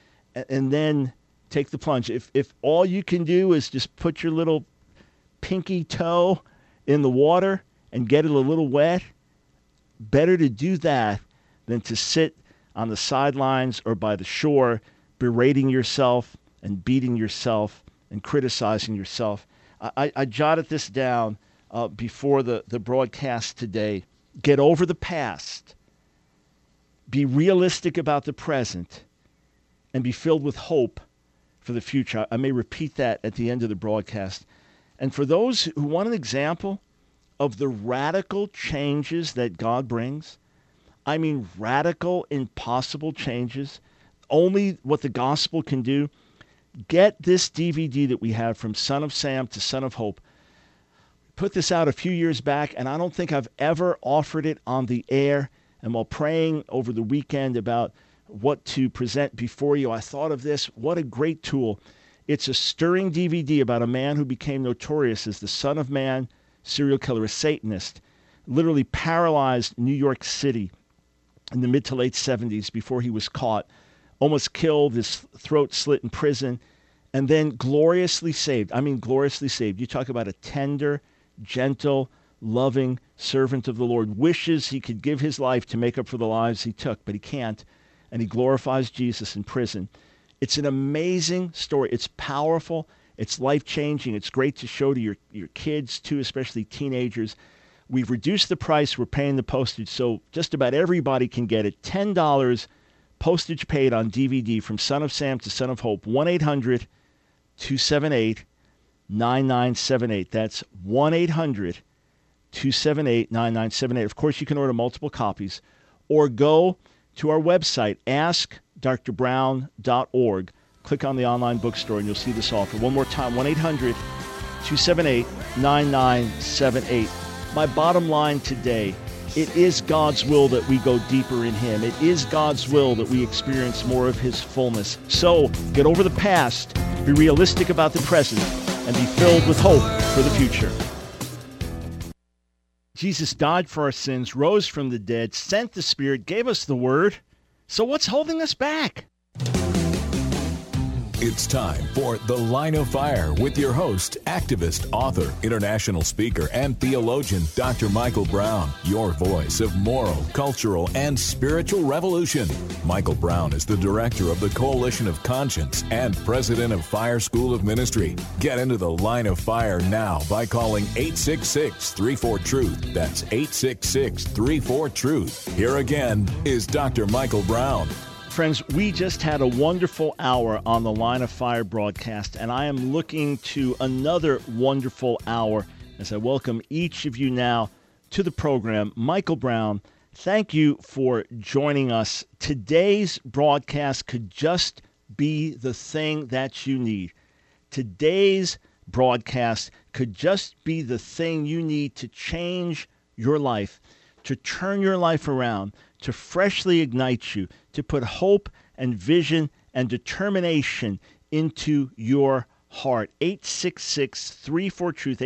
And then take the plunge. If all you can do is just put your little pinky toe in the water and get it a little wet, better to do that than to sit on the sidelines or by the shore berating yourself and beating yourself and criticizing yourself. I jotted this down before the broadcast today. Get over the past. Be realistic about the present, and be filled with hope for the future. I may repeat that at the end of the broadcast. And for those who want an example of the radical changes that God brings, I mean radical, impossible changes, only what the gospel can do, get this DVD that we have, From Son of Sam to Son of Hope. Put this out a few years back, and I don't think I've ever offered it on the air. And while praying over the weekend about what to present before you, I thought of this. What a great tool. It's a stirring DVD about a man who became notorious as the Son of Man serial killer, a Satanist, literally paralyzed New York City in the mid to late 70s before he was caught, almost killed, his throat slit in prison, and then gloriously saved. I mean, gloriously saved. You talk about a tender, gentle, loving servant of the Lord, wishes he could give his life to make up for the lives he took, but he can't. And he glorifies Jesus in prison. It's an amazing story. It's powerful. It's life-changing. It's great to show to your kids, too, especially teenagers. We've reduced the price. We're paying the postage, so just about everybody can get it. $10 postage paid on DVD, From Son of Sam to Son of Hope. 1-800-278-9978. That's 1-800-278-9978. Of course, you can order multiple copies, or go to our website, askdrbrown.org. Click on the online bookstore and you'll see this offer. One more time, 1-800-278-9978. My bottom line today, it is God's will that we go deeper in him. It is God's will that we experience more of his fullness. So get over the past, be realistic about the present, and be filled with hope for the future. Jesus died for our sins, rose from the dead, sent the Spirit, gave us the Word. So what's holding us back? It's time for The Line of Fire with your host, activist, author, international speaker, and theologian, Dr. Michael Brown, your voice of moral, cultural, and spiritual revolution. Michael Brown is the director of the Coalition of Conscience and president of Fire School of Ministry. Get into The Line of Fire now by calling 866-34-TRUTH. That's 866-34-TRUTH. Here again is Dr. Michael Brown. Friends, we just had a wonderful hour on the Line of Fire broadcast, and I am looking to another wonderful hour as I welcome each of you now to the program. Michael Brown, thank you for joining us. Today's broadcast could just be the thing that you need. Today's broadcast could just be the thing you need to change your life, to turn your life around, to freshly ignite you, to put hope and vision and determination into your heart. 866-34-TRUTH,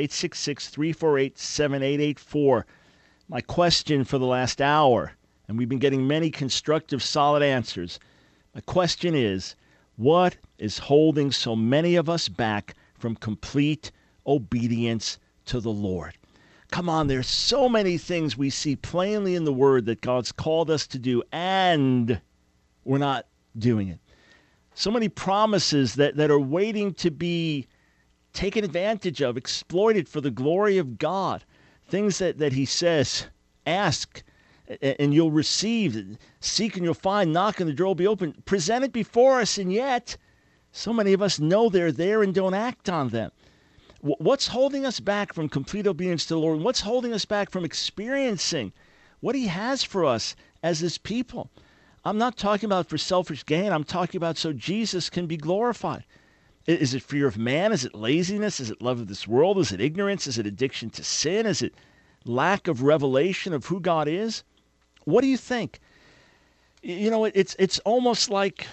866-348-7884. My question for the last hour, and we've been getting many constructive, solid answers. My question is, what is holding so many of us back from complete obedience to the Lord? Come on, there's so many things we see plainly in the Word that God's called us to do, and we're not doing it. So many promises that are waiting to be taken advantage of, exploited for the glory of God. Things that He says, ask and you'll receive, seek and you'll find, knock and the door will be open. Present it before us, and yet so many of us know they're there and don't act on them. What's holding us back from complete obedience to the Lord? What's holding us back from experiencing what He has for us as His people? I'm not talking about for selfish gain. I'm talking about so Jesus can be glorified. Is it fear of man? Is it laziness? Is it love of this world? Is it ignorance? Is it addiction to sin? Is it lack of revelation of who God is? What do you think? You know, it's almost like,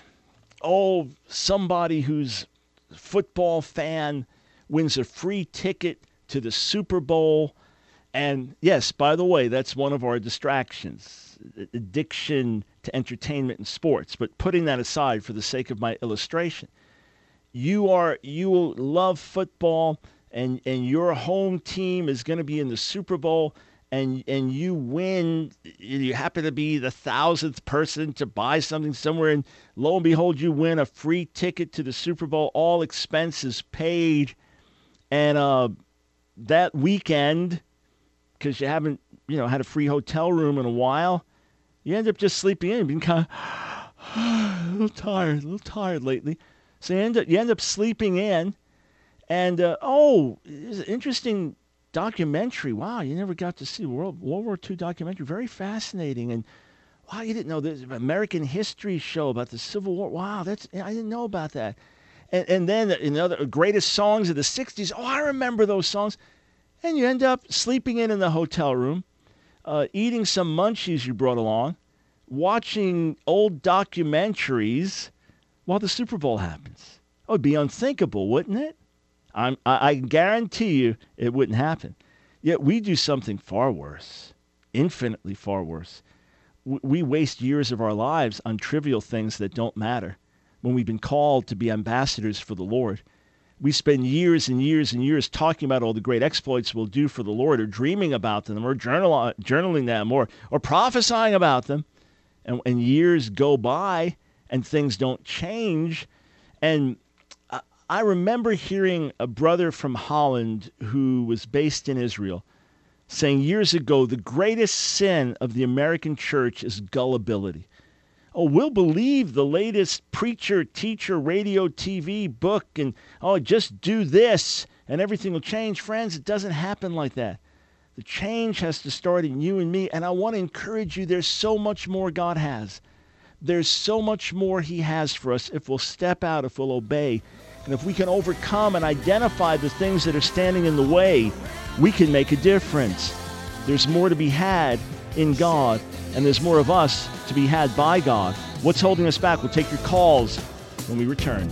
somebody who's a football fan wins a free ticket to the Super Bowl. And yes, by the way, that's one of our distractions, addiction to entertainment and sports. But putting that aside for the sake of my illustration, you love football and your home team is going to be in the Super Bowl and you win. You happen to be the 1,000th person to buy something somewhere, and lo and behold, you win a free ticket to the Super Bowl, all expenses paid. And that weekend, because you haven't, had a free hotel room in a while, you end up just sleeping in, being kind of a little tired lately. So you end up sleeping in, and it's an interesting documentary. Wow, you never got to see World War II documentary. Very fascinating. And wow, you didn't know there's an American history show about the Civil War. Wow, I didn't know about that. And then the greatest songs of the 60s. Oh, I remember those songs. And you end up sleeping in the hotel room, eating some munchies you brought along, watching old documentaries while the Super Bowl happens. Oh, it'd be unthinkable, wouldn't it? I guarantee you it wouldn't happen. Yet we do something far worse, infinitely far worse. We waste years of our lives on trivial things that don't matter. When we've been called to be ambassadors for the Lord, we spend years and years and years talking about all the great exploits we'll do for the Lord, or dreaming about them, or journaling them, or prophesying about them. And years go by and things don't change. And I remember hearing a brother from Holland who was based in Israel saying years ago, the greatest sin of the American church is gullibility. Oh, we'll believe the latest preacher, teacher, radio, TV, book, and just do this and everything will change. Friends, it doesn't happen like that. The change has to start in you and me, and I want to encourage you, there's so much more God has. There's so much more He has for us if we'll step out, if we'll obey, and if we can overcome and identify the things that are standing in the way, we can make a difference. There's more to be had in God, and there's more of us to be had by God. What's holding us back? We'll take your calls when we return.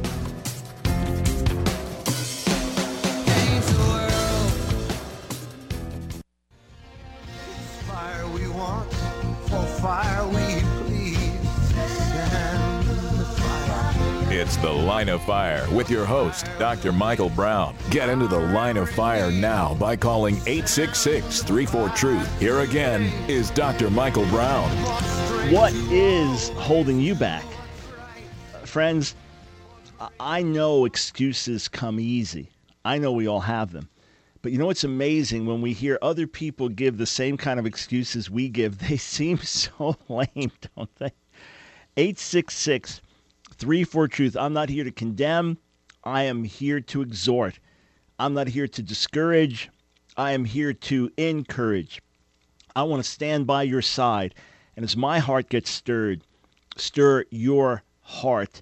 Fire we want, for fire we please. Stand in the fire. It's The Line of Fire with your host, Dr. Michael Brown. Get into the Line of Fire now by calling 866-34-TRUTH. Here again is Dr. Michael Brown. What is holding you back? Friends, I know excuses come easy. I know we all have them. But you know what's amazing? When we hear other people give the same kind of excuses we give, they seem so lame, don't they? 866-34-TRUTH. I'm not here to condemn. I am here to exhort. I'm not here to discourage. I am here to encourage. I want to stand by your side. And as my heart gets stirred, stir your heart.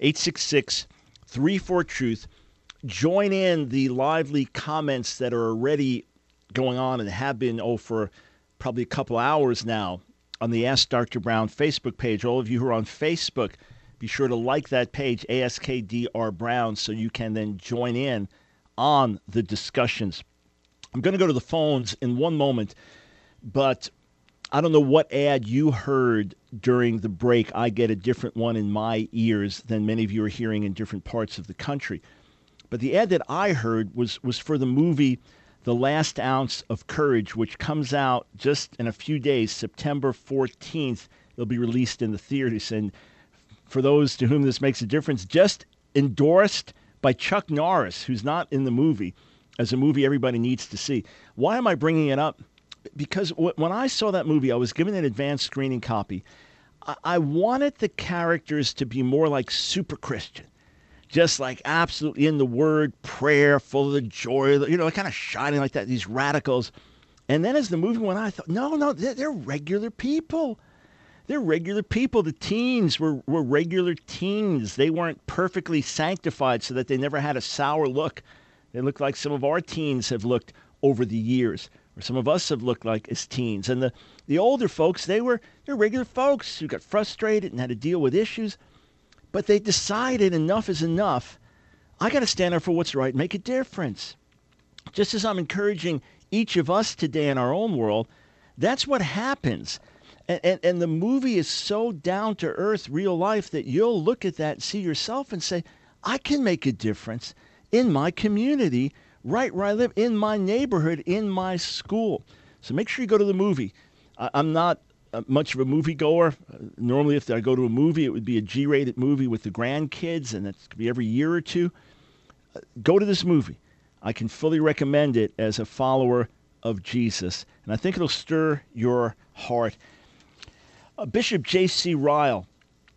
866-34-TRUTH. Join in the lively comments that are already going on and have been for probably a couple hours now on the Ask Dr. Brown Facebook page. All of you who are on Facebook, be sure to like that page, AskDR Brown, so you can then join in on the discussions. I'm going to go to the phones in one moment, but I don't know what ad you heard during the break. I get a different one in my ears than many of you are hearing in different parts of the country. But the ad that I heard was for the movie The Last Ounce of Courage, which comes out just in a few days, September 14th. It'll be released in the theaters. And for those to whom this makes a difference, just endorsed by Chuck Norris, who's not in the movie, as a movie everybody needs to see. Why am I bringing it up? Because when I saw that movie, I was given an advanced screening copy. I wanted the characters to be more like super Christian. Just like absolutely in the word, prayer, full of the joy, kind of shining like that, these radicals. And then as the movie went on, I thought, no, they're regular people. They're regular people. The teens were regular teens. They weren't perfectly sanctified so that they never had a sour look. They looked like some of our teens have looked over the years, or some of us have looked like as teens. And the older folks, they're regular folks who got frustrated and had to deal with issues. But they decided enough is enough. I got to stand up for what's right, make a difference. Just as I'm encouraging each of us today in our own world, that's what happens. And the movie is so down to earth, real life, that you'll look at that and see yourself and say, I can make a difference in my community, right where I live, in my neighborhood, in my school. So make sure you go to the movie. I'm not much of a moviegoer. Normally, if I go to a movie, it would be a G-rated movie with the grandkids, and that's going to be every year or two. Go to this movie. I can fully recommend it as a follower of Jesus, and I think it'll stir your heart. Bishop J.C. Ryle,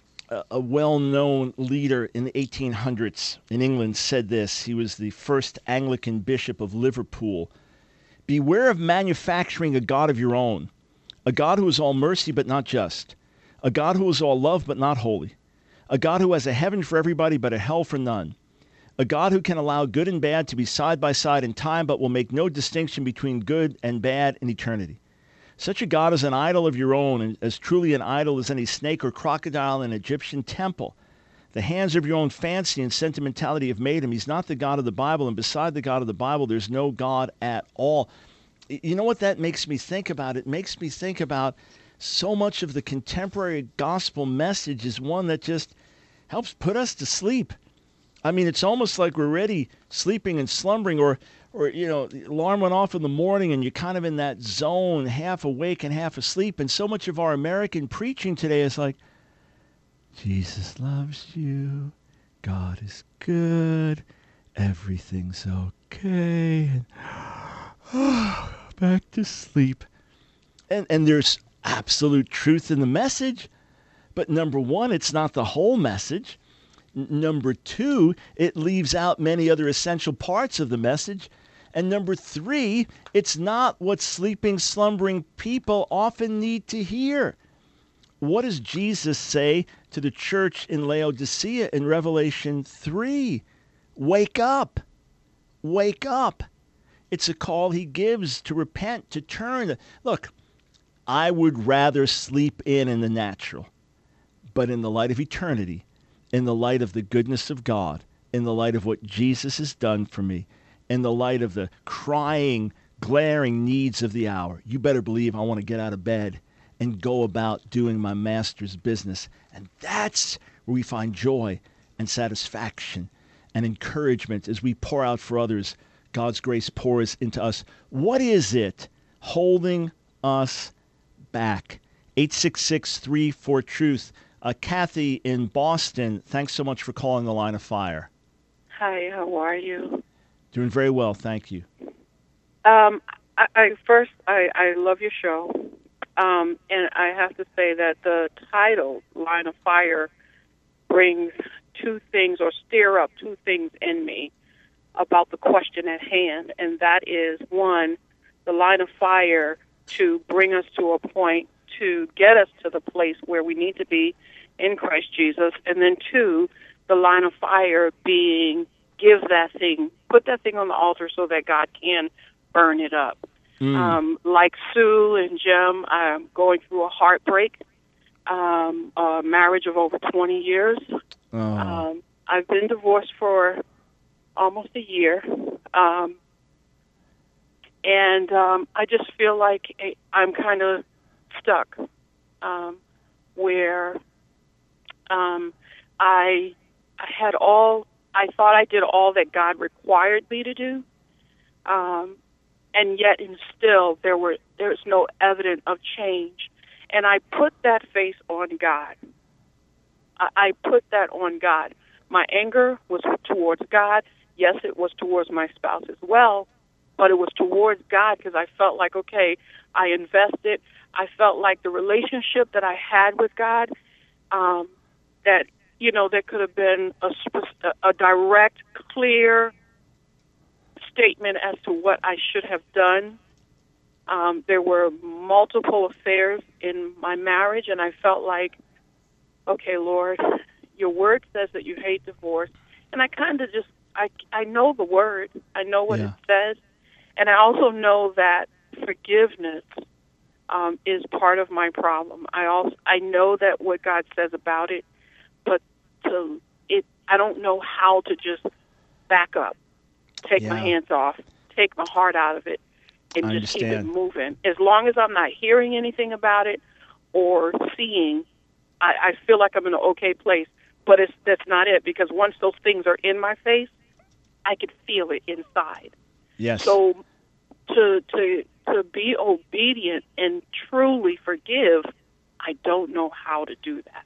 a well-known leader in the 1800s in England, said this. He was the first Anglican bishop of Liverpool. Beware of manufacturing a God of your own. A God who is all mercy but not just. A God who is all love but not holy. A God who has a heaven for everybody but a hell for none. A God who can allow good and bad to be side by side in time but will make no distinction between good and bad in eternity. Such a God is an idol of your own, and as truly an idol as any snake or crocodile in an Egyptian temple. The hands of your own fancy and sentimentality have made him. He's not the God of the Bible, and beside the God of the Bible, there's no God at all. You know what that makes me think about? It makes me think about so much of the contemporary gospel message is one that just helps put us to sleep. I mean, it's almost like we're already sleeping and slumbering, or the alarm went off in the morning and you're kind of in that zone, half awake and half asleep. And so much of our American preaching today is like, Jesus loves you, God is good, everything's okay, and back to sleep. And there's absolute truth in the message. But number one, it's not the whole message. Number two, it leaves out many other essential parts of the message. And number three, it's not what sleeping, slumbering people often need to hear. What does Jesus say to the church in Laodicea in Revelation 3? Wake up. Wake up. It's a call he gives to repent, to turn. Look, I would rather sleep in the natural. But in the light of eternity, in the light of the goodness of God, in the light of what Jesus has done for me, in the light of the crying, glaring needs of the hour, you better believe I want to get out of bed and go about doing my master's business. And that's where we find joy and satisfaction and encouragement as we pour out for others. God's grace pours into us. What is it holding us back? 866-34-TRUTH. Kathy in Boston, thanks so much for calling the Line of Fire. Hi, how are you? Doing very well, thank you. I love your show, and I have to say that the title, Line of Fire, brings two things, or stir up two things in me about the question at hand, and that is, one, the line of fire to bring us to a point to get us to the place where we need to be in Christ Jesus, and then two, the line of fire being put that thing on the altar so that God can burn it up. Like Sue and Jim, I'm going through a heartbreak, a marriage of over 20 years. I've been divorced for almost a year, and I just feel like I'm kind of stuck, where I thought I did all that God required me to do, and yet and still there's no evidence of change. And I put that faith on God. I put that on God. My anger was towards God. Yes, it was towards my spouse as well, but it was towards God because I felt like, okay, I invested. I felt like the relationship that I had with God, that, there could have been a direct, clear statement as to what I should have done. There were multiple affairs in my marriage, and I felt like, okay, Lord, your word says that you hate divorce. And I kind of just, I know the word. I know what it says. And I also know that forgiveness is part of my problem. I know that what God says about it, but I don't know how to just back up, take my hands off, take my heart out of it, and just keep it moving. As long as I'm not hearing anything about it or seeing, I feel like I'm in an okay place. But that's not it, because once those things are in my face, I could feel it inside. Yes. So to be obedient and truly forgive, I don't know how to do that.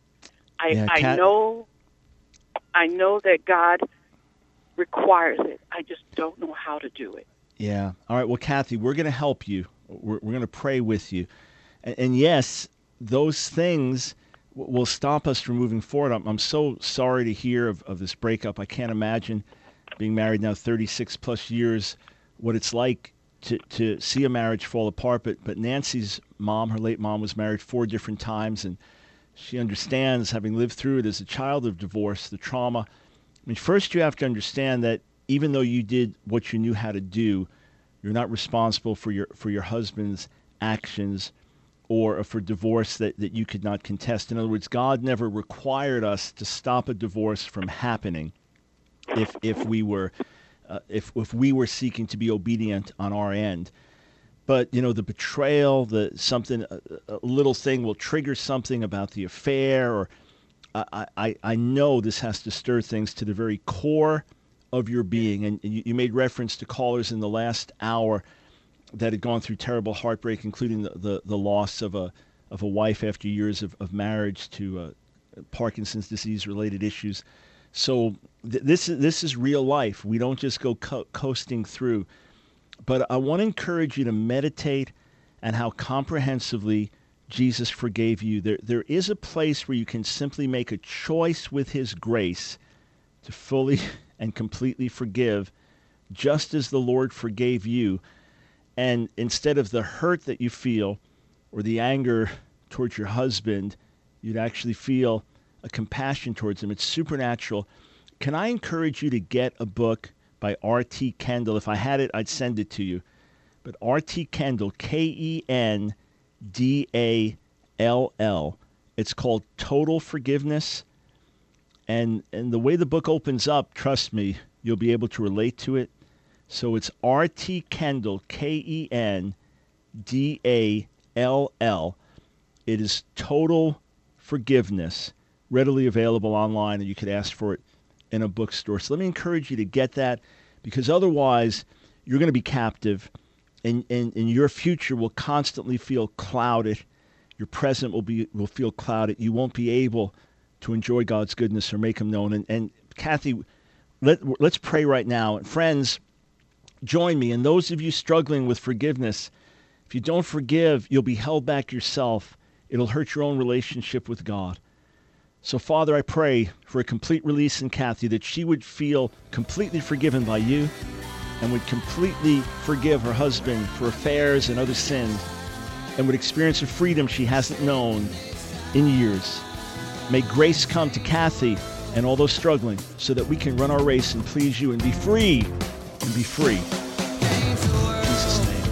I know that God requires it. I just don't know how to do it. Yeah. All right. Well, Kathy, we're going to help you. We're going to pray with you. And yes, those things will stop us from moving forward. I'm so sorry to hear of this breakup. I can't imagine being married now 36 plus years, what it's like to see a marriage fall apart. But Nancy's mom, her late mom, was married 4 different times, and she understands, having lived through it as a child of divorce, the trauma. I mean, first you have to understand that even though you did what you knew how to do, you're not responsible for your husband's actions or for divorce that you could not contest. In other words, God never required us to stop a divorce from happening if we were seeking to be obedient on our end. But, the betrayal, a little thing will trigger something about the affair, or I know this has to stir things to the very core of your being. And you made reference to callers in the last hour that had gone through terrible heartbreak, including the loss of a wife after years of marriage to Parkinson's disease-related issues. So this is real life. We don't just go coasting through. But I want to encourage you to meditate on how comprehensively Jesus forgave you. There is a place where you can simply make a choice with his grace to fully and completely forgive, just as the Lord forgave you. And instead of the hurt that you feel or the anger towards your husband, you'd actually feel a compassion towards him. It's supernatural. Can I encourage you to get a book by R.T. Kendall? If I had it, I'd send it to you. But R.T. Kendall, Kendall, it's called Total Forgiveness. And the way the book opens up, trust me, you'll be able to relate to it. So it's R.T. Kendall, Kendall. It is Total Forgiveness, readily available online, and you could ask for it in a bookstore. So let me encourage you to get that, because otherwise you're going to be captive, and your future will constantly feel clouded. Your present will feel clouded. You won't be able to enjoy God's goodness or make Him known. And Kathy, let's pray right now. And friends, join me. And those of you struggling with forgiveness, if you don't forgive, you'll be held back yourself. It'll hurt your own relationship with God. So, Father, I pray for a complete release in Kathy, that she would feel completely forgiven by you and would completely forgive her husband for affairs and other sins, and would experience a freedom she hasn't known in years. May grace come to Kathy and all those struggling, so that we can run our race and please you and be free. And be free. In Jesus' name.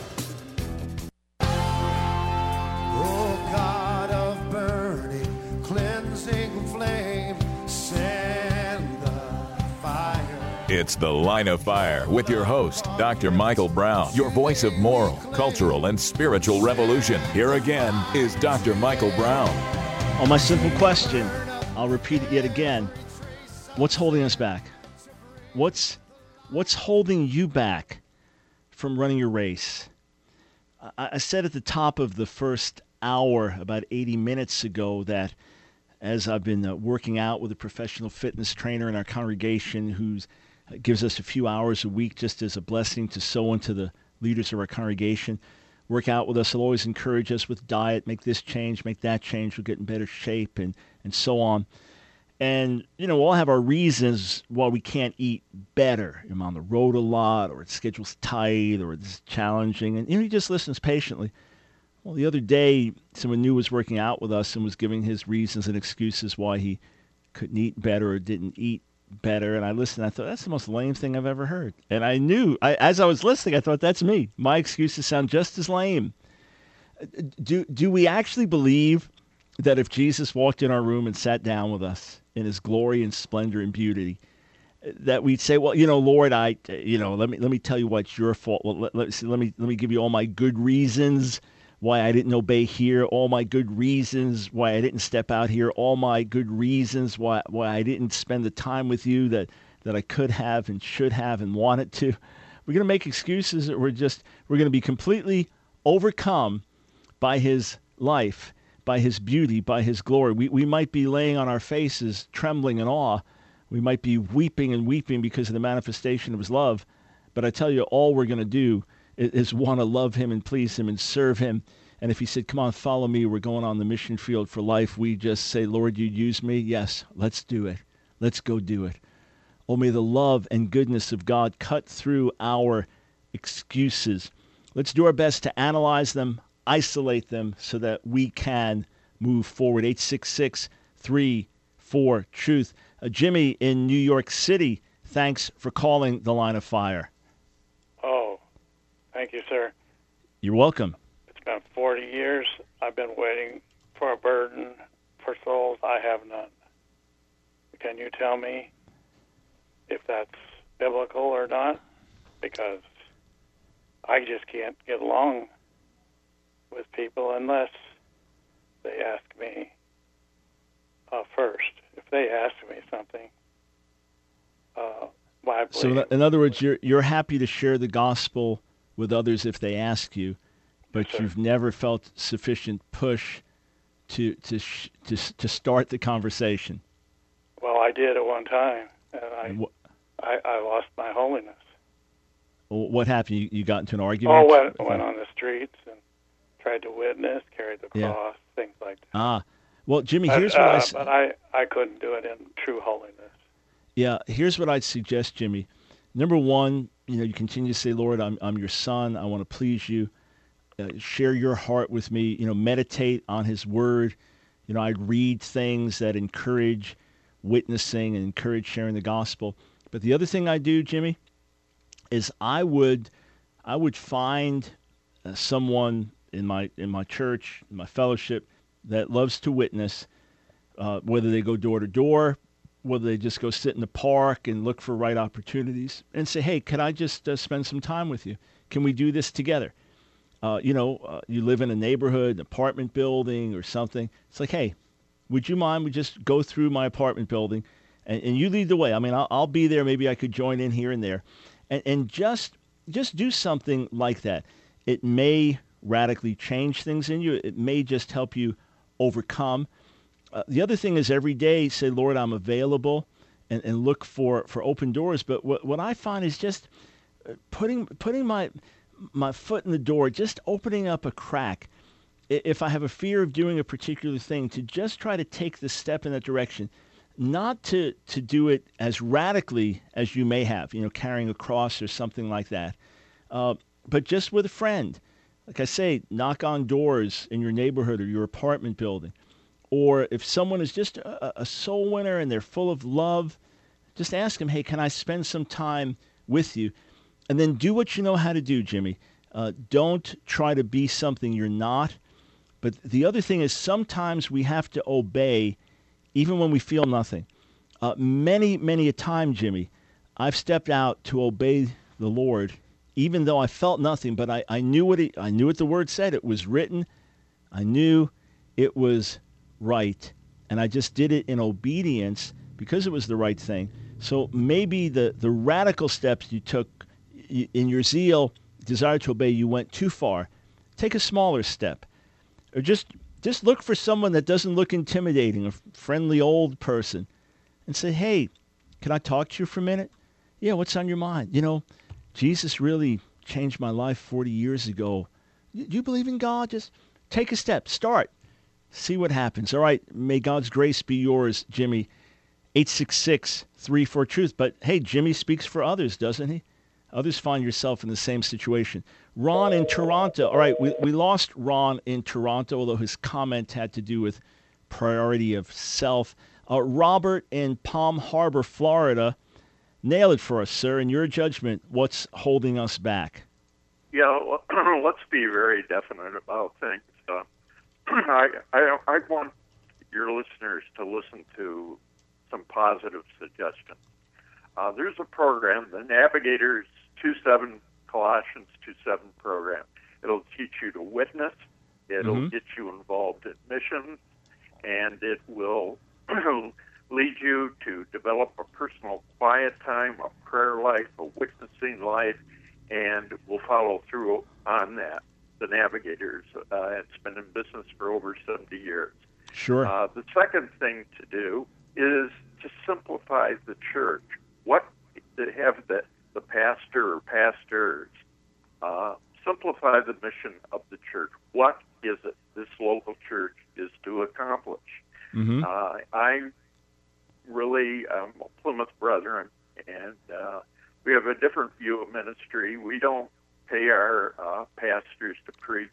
Oh, God of burning, cleansing flame, send the fire. It's The Line of Fire with your host, Dr. Michael Brown, your voice of moral, cultural, and spiritual revolution. Here again is Dr. Michael Brown. On my simple question, I'll repeat it yet again. What's holding us back? What's holding you back from running your race? I said at the top of the first hour, about 80 minutes ago, that as I've been working out with a professional fitness trainer in our congregation who gives us a few hours a week just as a blessing to sow into the leaders of our congregation, work out with us. He'll always encourage us with diet, make this change, make that change, we'll get in better shape, and so on. And, we'll all have our reasons why we can't eat better. I'm on the road a lot, or the schedule's tight, or it's challenging. And, he just listens patiently. Well, the other day, someone new was working out with us and was giving his reasons and excuses why he couldn't eat better or didn't eat better. And I listened, I thought, that's the most lame thing I've ever heard. And I knew, as I was listening, I thought, that's me. My excuses sound just as lame. Do we actually believe that if Jesus walked in our room and sat down with us in his glory and splendor and beauty, that we'd say, well, Lord, let me tell you why it's your fault. Well, let me give you all my good reasons why I didn't obey here, all my good reasons why I didn't step out here, all my good reasons why I didn't spend the time with you that I could have and should have and wanted to. We're going to make excuses that we're going to be completely overcome by his life, by his beauty, by his glory. We might be laying on our faces, trembling in awe. We might be weeping and weeping because of the manifestation of his love. But I tell you, all we're going to do is want to love him and please him and serve him. And if he said, come on, follow me, we're going on the mission field for life, we just say, Lord, you use me? Yes, let's do it. Let's go do it. Oh, may the love and goodness of God cut through our excuses. Let's do our best to analyze them, isolate them, so that we can move forward. 866-34-TRUTH. Jimmy in New York City, thanks for calling the Line of Fire. Oh, thank you, sir. You're welcome. It's been 40 years. I've been waiting for a burden for souls. I have none. Can you tell me if that's biblical or not? Because I just can't get along with people unless they ask me first. If they ask me something, I believe. So in other words, you're happy to share the gospel with others if they ask you, but Yes, you've never felt sufficient push to start the conversation. Well, I did at one time, and I lost my holiness. What happened? You got into an argument? Oh, went on the streets and tried to witness, carried the cross, things like that. Well, Jimmy, here's what But I couldn't do it in true holiness. Yeah, here's what I'd suggest, Jimmy. Number one, you continue to say, Lord, I'm your son. I want to please you. Share your heart with me. Meditate on his word. I'd read things that encourage witnessing and encourage sharing the gospel. But the other thing I do, Jimmy, is I would find someone in my church, in my fellowship, that loves to witness, whether they go door to door, whether they just go sit in the park and look for right opportunities, and say, hey, can I just spend some time with you? Can we do this together? You live in a neighborhood, an apartment building or something. It's like, hey, would you mind we just go through my apartment building and you lead the way. I mean, I'll be there. Maybe I could join in here and there, and just do something like that. It may radically change things in you. It may just help you overcome. The other thing is every day say, Lord, I'm available, and look for open doors. But what I find is just putting my foot in the door, just opening up a crack. If I have a fear of doing a particular thing, to just try to take the step in that direction, not to do it as radically as you may have, carrying a cross or something like that, but just with a friend. Like I say, knock on doors in your neighborhood or your apartment building. Or if someone is just a soul winner and they're full of love, just ask them, hey, can I spend some time with you? And then do what you know how to do, Jimmy. Don't try to be something you're not. But the other thing is sometimes we have to obey even when we feel nothing. Many a time, Jimmy, I've stepped out to obey the Lord, even though I felt nothing, but I knew what the Word said. It was written. I knew it was right, and I just did it in obedience because it was the right thing. So maybe the radical steps you took in your zeal, desire to obey, you went too far. Take a smaller step. Or just look for someone that doesn't look intimidating, a friendly old person, and say, hey, can I talk to you for a minute? Yeah, what's on your mind? Jesus really changed my life 40 years ago. Do you believe in God? Just take a step. Start. See what happens. All right, may God's grace be yours, Jimmy. 866-34-TRUTH. But, hey, Jimmy speaks for others, doesn't he? Others find yourself in the same situation. Ron in Toronto. All right, we lost Ron in Toronto, although his comment had to do with priority of self. Robert in Palm Harbor, Florida. Nail it for us, sir. In your judgment, what's holding us back? Yeah, well, let's be very definite about things. I want your listeners to listen to some positive suggestions. There's a program, the Navigators 2:7 Colossians 2:7 program. It'll teach you to witness. It'll get you involved in missions, and it will lead you to develop a personal quiet time, a prayer life, a witnessing life, and we'll follow through on that. The Navigators, it's been in business for over 70 years. Sure. The second thing to do is to simplify the church. What to have the pastor or pastors simplify the mission of the church. What is it this local church is to accomplish? I really am a Plymouth Brethren, and we have a different view of ministry. We don't pay our pastors to preach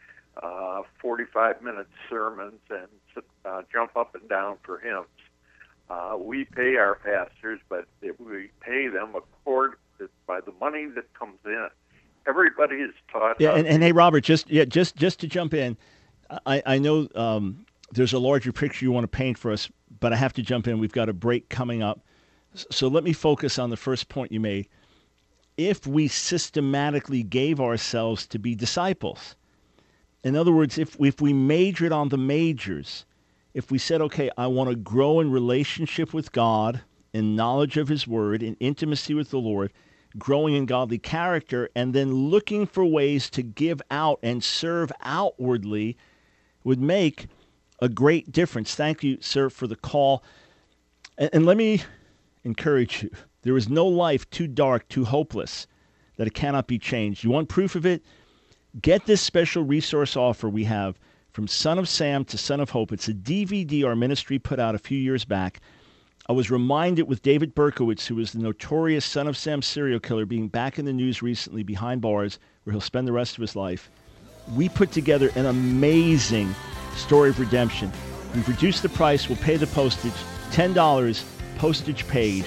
45-minute sermons and jump up and down for hymns. We pay our pastors, but we pay them by the money that comes in. Everybody is taught. Yeah, and hey, Robert, just to jump in, I know there's a larger picture you want to paint for us, but I have to jump in. We've got a break coming up, so let me focus on the first point you made. If we systematically gave ourselves to be disciples, in other words, if we majored on the majors, if we said, okay, I want to grow in relationship with God, in knowledge of His Word, in intimacy with the Lord, growing in godly character, and then looking for ways to give out and serve outwardly, would make a great difference. Thank you, sir, for the call. And let me encourage you. There is no life too dark, too hopeless, that it cannot be changed. You want proof of it? Get this special resource offer we have, From Son of Sam to Son of Hope. It's a DVD our ministry put out a few years back. I was reminded with David Berkowitz, who was the notorious Son of Sam serial killer, being back in the news recently behind bars, where he'll spend the rest of his life. We put together an amazing story of redemption. We've reduced the price. We'll pay the postage. $10, postage paid.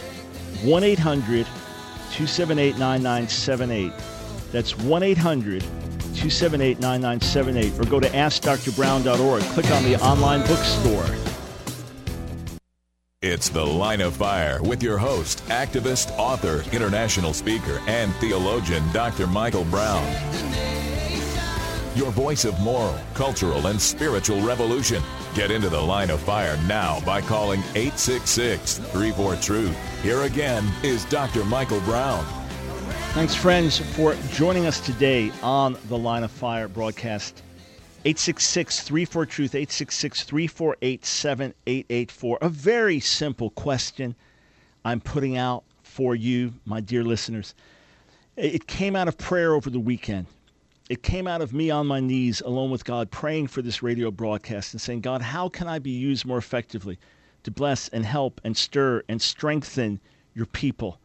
1-800-278-9978. That's 1-800-278-9978. Or go to AskDrBrown.org. Click on the online bookstore. It's The Line of Fire with your host, activist, author, international speaker, and theologian, Dr. Michael Brown. your voice of moral, cultural, and spiritual revolution. Get into the Line of Fire now by calling 866-34-TRUTH. Here again is Dr. Michael Brown. Thanks, friends, for joining us today on the Line of Fire broadcast. 866-34-TRUTH, 866-348-7884. A very simple question I'm putting out for you, my dear listeners. It came out of prayer over the weekend. It came out of me on my knees alone with God, praying for this radio broadcast and saying, God, how can I be used more effectively to bless and help and stir and strengthen your people?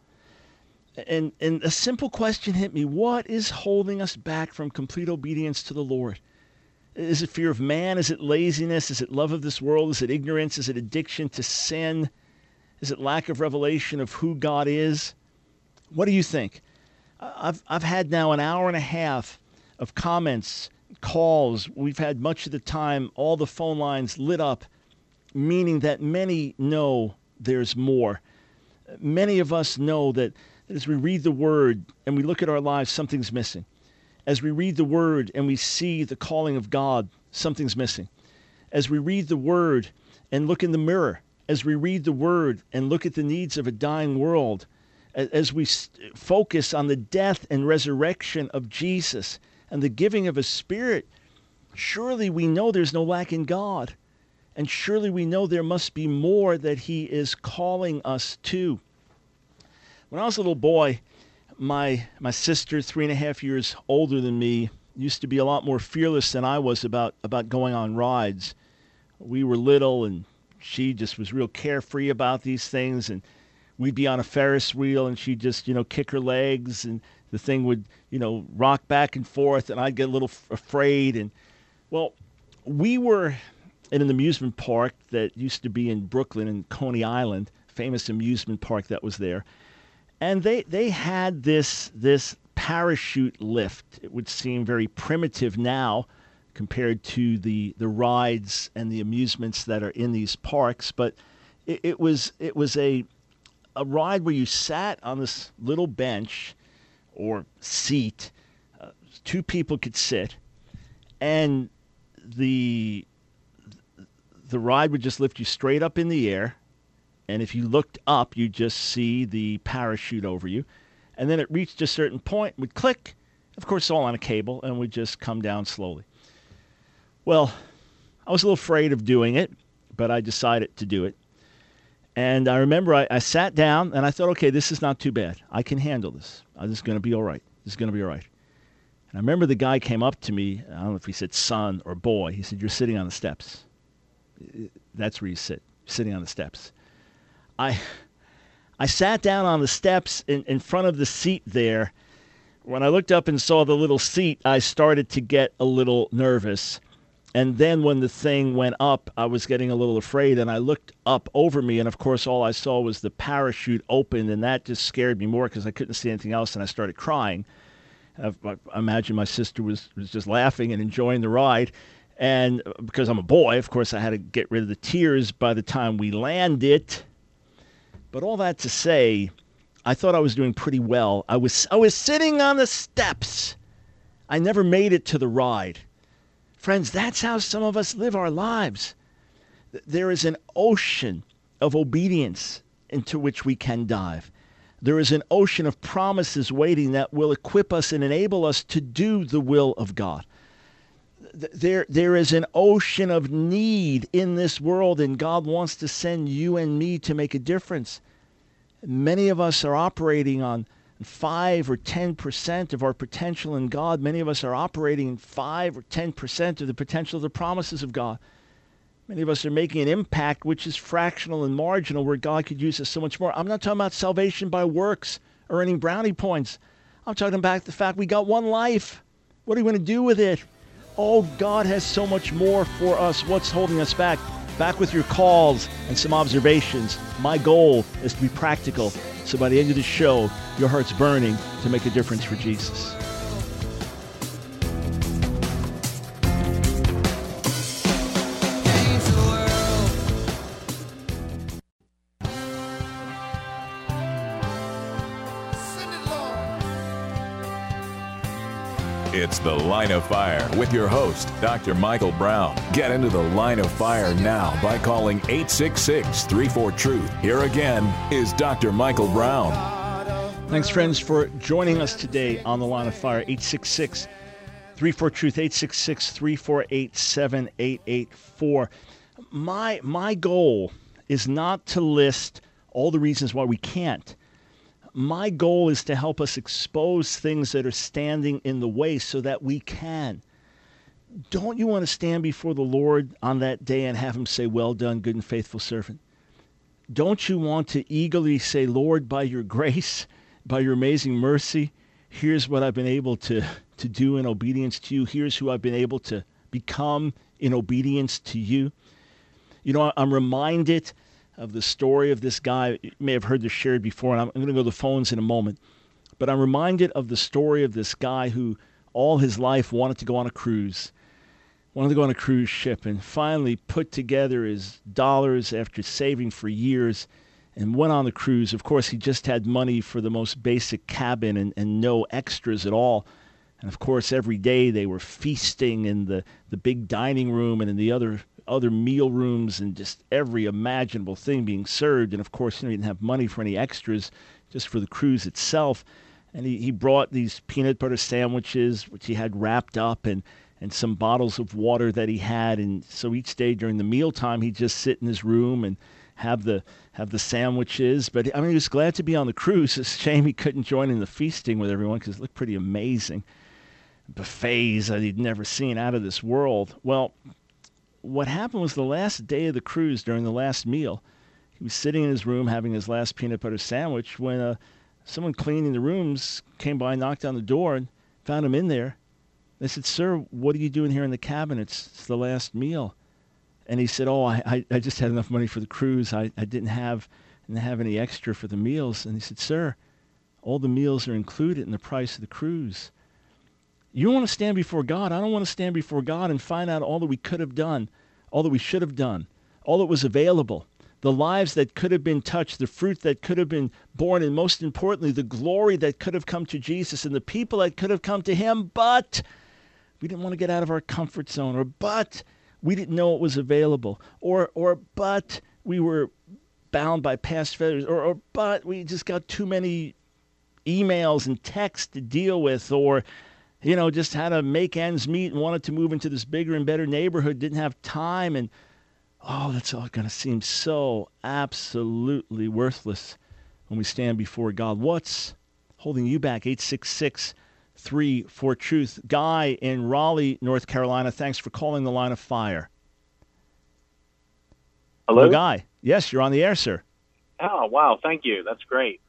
And a simple question hit me. What is holding us back from complete obedience to the Lord? Is it fear of man? Is it laziness? Is it love of this world? Is it ignorance? Is it addiction to sin? Is it lack of revelation of who God is? What do you think? I've had now an hour and a half of comments, calls. We've had much of the time all the phone lines lit up, meaning that many know there's more. Many of us know that as we read the Word and we look at our lives, something's missing. As we read the Word and we see the calling of God, something's missing. As we read the Word and look in the mirror, as we read the Word and look at the needs of a dying world, as we focus on the death and resurrection of Jesus and the giving of His Spirit, surely we know there's no lack in God. And surely we know there must be more that He is calling us to. When I was a little boy, my sister, 3.5 years older than me, used to be a lot more fearless than I was about going on rides. We were little, and she just was real carefree about these things, and we'd be on a Ferris wheel, and she'd just, kick her legs, and the thing would, rock back and forth, and I'd get a little afraid. And, well, we were in an amusement park that used to be in Brooklyn in Coney Island, famous amusement park that was there. And they had this parachute lift. It would seem very primitive now compared to the rides and the amusements that are in these parks. But it was a ride where you sat on this little bench or seat. Two people could sit, and the ride would just lift you straight up in the air. And if you looked up, you'd just see the parachute over you. And then it reached a certain point, would click, of course, all on a cable, and would just come down slowly. Well, I was a little afraid of doing it, but I decided to do it. And I remember I sat down, and I thought, okay, this is not too bad. I can handle this. This is going to be all right. This is going to be all right. And I remember the guy came up to me. I don't know if he said son or boy. He said, you're sitting on the steps. That's where you sit, sitting on the steps. I sat down on the steps in front of the seat there. When I looked up and saw the little seat, I started to get a little nervous. And then when the thing went up, I was getting a little afraid, and I looked up over me, and of course all I saw was the parachute open, and that just scared me more because I couldn't see anything else, and I started crying. I imagine my sister was just laughing and enjoying the ride. And because I'm a boy, of course, I had to get rid of the tears by the time we landed. But all that to say, I thought I was doing pretty well. I was sitting on the steps. I never made it to the ride. Friends, that's how some of us live our lives. There is an ocean of obedience into which we can dive. There is an ocean of promises waiting that will equip us and enable us to do the will of God. There is an ocean of need in this world, and God wants to send you and me to make a difference. Many of us are operating on 5 or 10% of our potential in God. Many of us are operating in 5 or 10% of the potential of the promises of God. Many of us are making an impact which is fractional and marginal, where God could use us so much more. I'm not talking about salvation by works or earning brownie points. I'm talking about the fact we got one life. What are we going to do with it? Oh, God has so much more for us. What's holding us back? Back with your calls and some observations. My goal is to be practical, so by the end of the show, your heart's burning to make a difference for Jesus. It's The Line of Fire with your host, Dr. Michael Brown. Get into the Line of Fire now by calling 866-34-TRUTH. Here again is Dr. Michael Brown. Thanks, friends, for joining us today on The Line of Fire. 866-34-TRUTH, 866-348-7884. My goal is not to list all the reasons why we can't. My goal is to help us expose things that are standing in the way so that we can. Don't you want to stand before the Lord on that day and have him say, "Well done, good and faithful servant"? Don't you want to eagerly say, "Lord, by your grace, by your amazing mercy, here's what I've been able to do in obedience to you. Here's who I've been able to become in obedience to you"? You know, I'm reminded of the story of this guy. You may have heard this shared before, and I'm going to go to the phones in a moment. But I'm reminded of the story of this guy who all his life wanted to go on a cruise, ship, and finally put together his dollars after saving for years and went on the cruise. Of course, he just had money for the most basic cabin and no extras at all. And of course, every day they were feasting in the big dining room and in the other meal rooms, and just every imaginable thing being served. And of course, he didn't have money for any extras, just for the cruise itself. And he brought these peanut butter sandwiches, which he had wrapped up, and some bottles of water that he had. And so each day during the mealtime, he'd just sit in his room and have the sandwiches. But I mean, he was glad to be on the cruise. It's a shame he couldn't join in the feasting with everyone, because it looked pretty amazing. Buffets that he'd never seen, out of this world. Well, what happened was the last day of the cruise, during the last meal, he was sitting in his room having his last peanut butter sandwich when someone cleaning the rooms came by, knocked on the door, and found him in there. They said, "Sir, what are you doing here in the cabin? It's the last meal." And he said, "Oh, I just had enough money for the cruise. I didn't have any extra for the meals." And he said, "Sir, all the meals are included in the price of the cruise. You want to stand before God. I don't want to stand before God and find out all that we could have done, all that we should have done, all that was available, the lives that could have been touched, the fruit that could have been born, and most importantly, the glory that could have come to Jesus and the people that could have come to him, but we didn't want to get out of our comfort zone, or but we didn't know it was available, or but we were bound by past failures, or but we just got too many emails and texts to deal with, or just had to make ends meet and wanted to move into this bigger and better neighborhood, didn't have time, and that's all going to seem so absolutely worthless when we stand before God. What's holding you back? 866-34-TRUTH. Guy in Raleigh, North Carolina, thanks for calling The Line of Fire. Hello, Guy. Yes, you're on the air, sir. Oh, wow, thank you. That's great.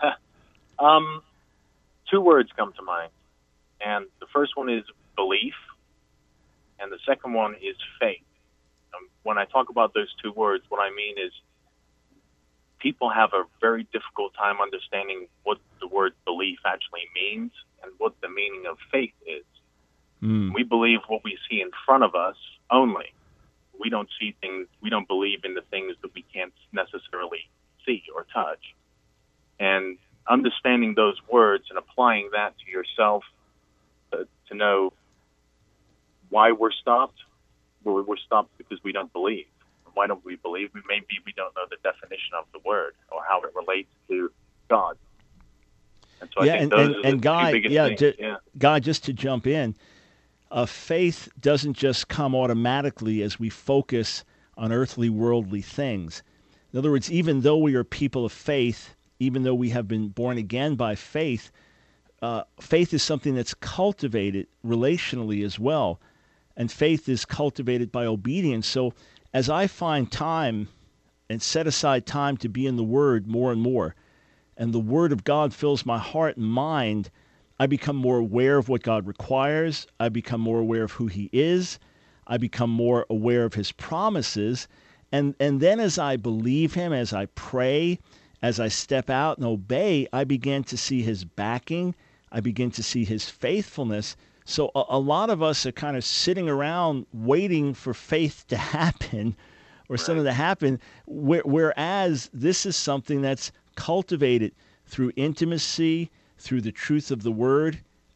Two words come to mind. And the first one is belief, and the second one is faith. When I talk about those two words, what I mean is people have a very difficult time understanding what the word belief actually means and what the meaning of faith is. We believe what we see in front of us only. We don't see things, we don't believe in the things that we can't necessarily see or touch. And understanding those words and applying that to yourself, to know why we're stopped. We're stopped because we don't believe. Why don't we believe? Maybe we don't know the definition of the word or how it relates to God. And so I think those are the Guy, two biggest things. Guy, just to jump in, faith doesn't just come automatically as we focus on earthly, worldly things. In other words, even though we are people of faith, even though we have been born again by faith, faith is something that's cultivated relationally as well. And faith is cultivated by obedience. So as I find time and set aside time to be in the Word more and more, and the Word of God fills my heart and mind, I become more aware of what God requires. I become more aware of who He is. I become more aware of His promises. And then as I believe Him, as I pray, as I step out and obey, I begin to see His backing. I begin to see His faithfulness. So a lot of us are kind of sitting around waiting for faith to happen or something to happen, whereas this is something that's cultivated through intimacy, through the truth of the Word,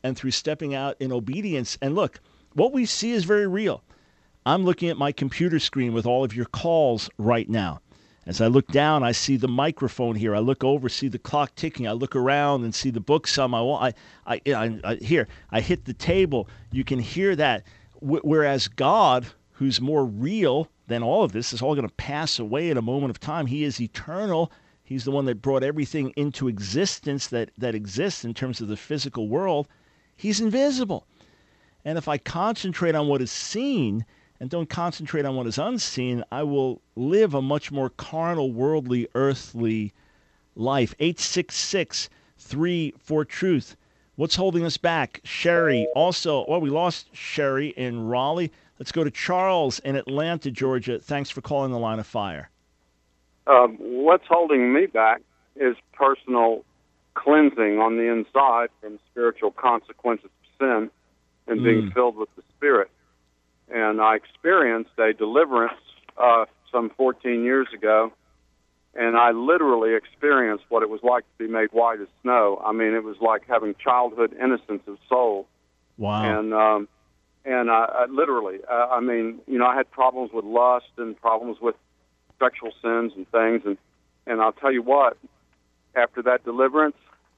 and through stepping out in obedience. And look, what we see is very real. I'm looking at my computer screen with all of your calls right now. As I look down, I see the microphone here. I look over, see the clock ticking. I look around and see the books on my wall. I hit the table. You can hear that. Whereas God, who's more real than all of this, is all going to pass away in a moment of time. He is eternal. He's the one that brought everything into existence that exists in terms of the physical world. He's invisible. And if I concentrate on what is seen and don't concentrate on what is unseen, I will live a much more carnal, worldly, earthly life. 866-3-4-TRUTH. What's holding us back? Sherry. Also, we lost Sherry in Raleigh. Let's go to Charles in Atlanta, Georgia. Thanks for calling the Line of Fire. What's holding me back is personal cleansing on the inside from spiritual consequences of sin and being filled with the Spirit. And I experienced a deliverance some 14 years ago, and I literally experienced what it was like to be made white as snow. I mean, it was like having childhood innocence of soul. Wow. And I literally, I mean, you know, I had problems with lust and problems with sexual sins and things, and I'll tell you what, after that deliverance,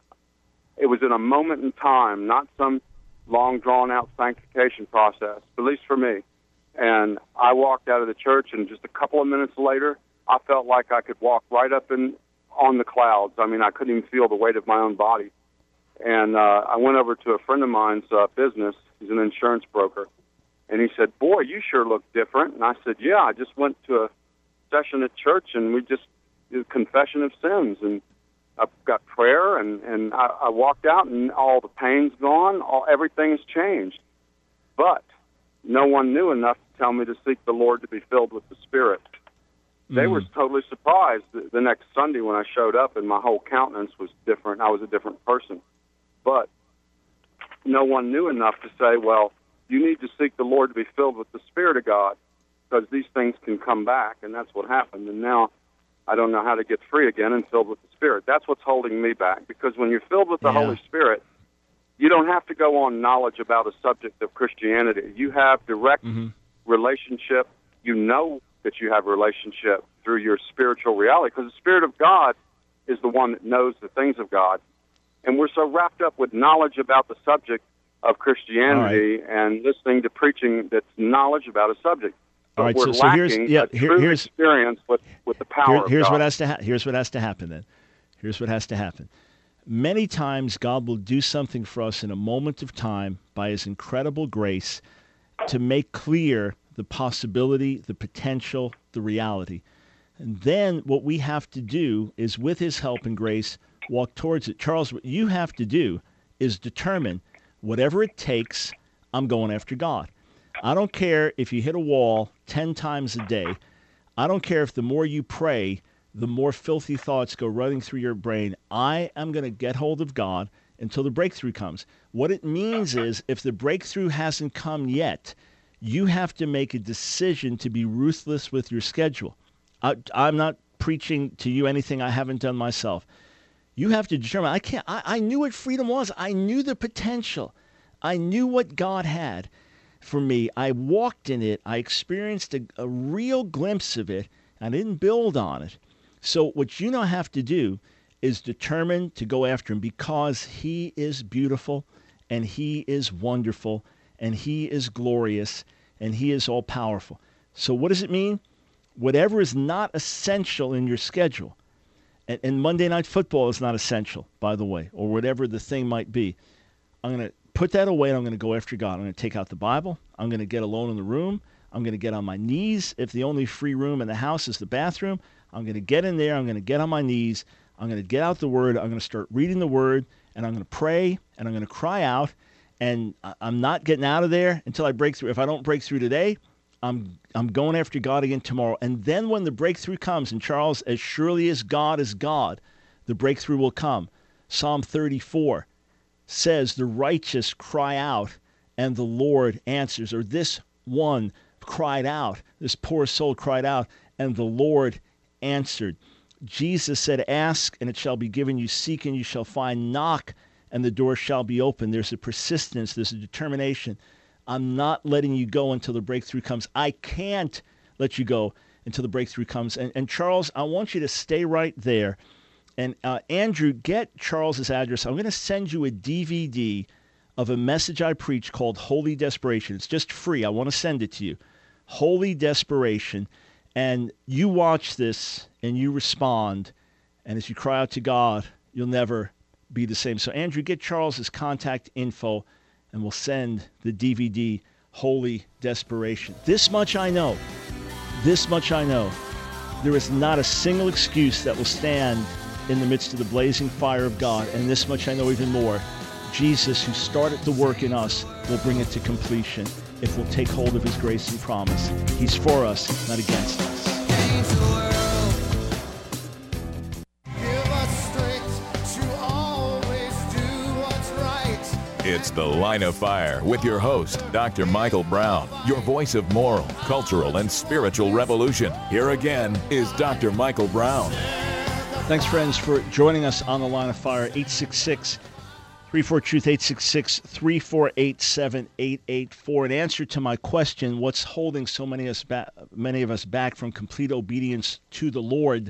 it was in a moment in time, not some long, drawn-out sanctification process, at least for me. And I walked out of the church, and just a couple of minutes later, I felt like I could walk right up on the clouds. I mean, I couldn't even feel the weight of my own body. And I went over to a friend of mine's business. He's an insurance broker. And he said, "Boy, you sure look different." And I said, "Yeah, I just went to a session at church, and we just did confession of sins. And I've got prayer, and I walked out, and all the pain's gone. Everything's changed. But no one knew enough to tell me to seek the Lord to be filled with the Spirit." They were totally surprised the next Sunday when I showed up, and my whole countenance was different. I was a different person. But no one knew enough to say, well, you need to seek the Lord to be filled with the Spirit of God, because these things can come back, and that's what happened. And now I don't know how to get free again and filled with the Spirit. That's what's holding me back, because when you're filled with the Holy Spirit, you don't have to go on knowledge about a subject of Christianity. You have direct relationship. You know that you have a relationship through your spiritual reality, because the Spirit of God is the one that knows the things of God. And we're so wrapped up with knowledge about the subject of Christianity and listening to preaching that's knowledge about a subject. All right, we're so here's here's experience with the power here's of God. What has to here's what has to happen then. Here's what has to happen. Many times God will do something for us in a moment of time by His incredible grace to make clear the possibility, the potential, the reality. And then what we have to do is, with His help and grace, walk towards it. Charles, what you have to do is determine, whatever it takes, I'm going after God. I don't care if you hit a wall 10 times a day. I don't care if the more you pray, the more filthy thoughts go running through your brain. I am going to get hold of God until the breakthrough comes. What it means is, if the breakthrough hasn't come yet, you have to make a decision to be ruthless with your schedule. I'm not preaching to you anything I haven't done myself. You have to determine, I knew what freedom was. I knew the potential. I knew what God had for me. I walked in it. I experienced a real glimpse of it. I didn't build on it. So what you now have to do is determine to go after Him, because He is beautiful, and He is wonderful, and He is glorious, and He is all-powerful. So what does it mean? Whatever is not essential in your schedule, and Monday Night Football is not essential, by the way, or whatever the thing might be, I'm going to put that away, and I'm going to go after God. I'm going to take out the Bible. I'm going to get alone in the room. I'm going to get on my knees. If the only free room in the house is the bathroom, I'm going to get in there. I'm going to get on my knees. I'm going to get out the Word. I'm going to start reading the Word, and I'm going to pray, and I'm going to cry out, and I'm not getting out of there until I break through. If I don't break through today, I'm going after God again tomorrow. And then when the breakthrough comes, and Charles, as surely as God is God, the breakthrough will come. Psalm 34 says, the righteous cry out, and the Lord answers. Or this one cried out, this poor soul cried out, and the Lord answered. Jesus said, ask, and it shall be given you. Seek, and you shall find. Knock, and the door shall be open. There's a persistence. There's a determination. I'm not letting you go until the breakthrough comes. I can't let you go until the breakthrough comes. And Charles, I want you to stay right there. And Andrew, get Charles's address. I'm going to send you a DVD of a message I preach called Holy Desperation. It's just free. I want to send it to you. Holy Desperation. And you watch this and you respond. And as you cry out to God, you'll never be the same. So Andrew, get Charles's contact info and we'll send the DVD Holy Desperation. This much I know. This much I know. There is not a single excuse that will stand in the midst of the blazing fire of God. And this much I know even more. Jesus, who started the work in us, will bring it to completion if we'll take hold of his grace and promise. He's for us, not against us. It's The Line of Fire with your host, Dr. Michael Brown, your voice of moral, cultural, and spiritual revolution. Here again is Dr. Michael Brown. Thanks, friends, for joining us on The Line of Fire. 866-34-TRUTH, 866-348-7884. In answer to my question, what's holding so many of us back from complete obedience to the Lord?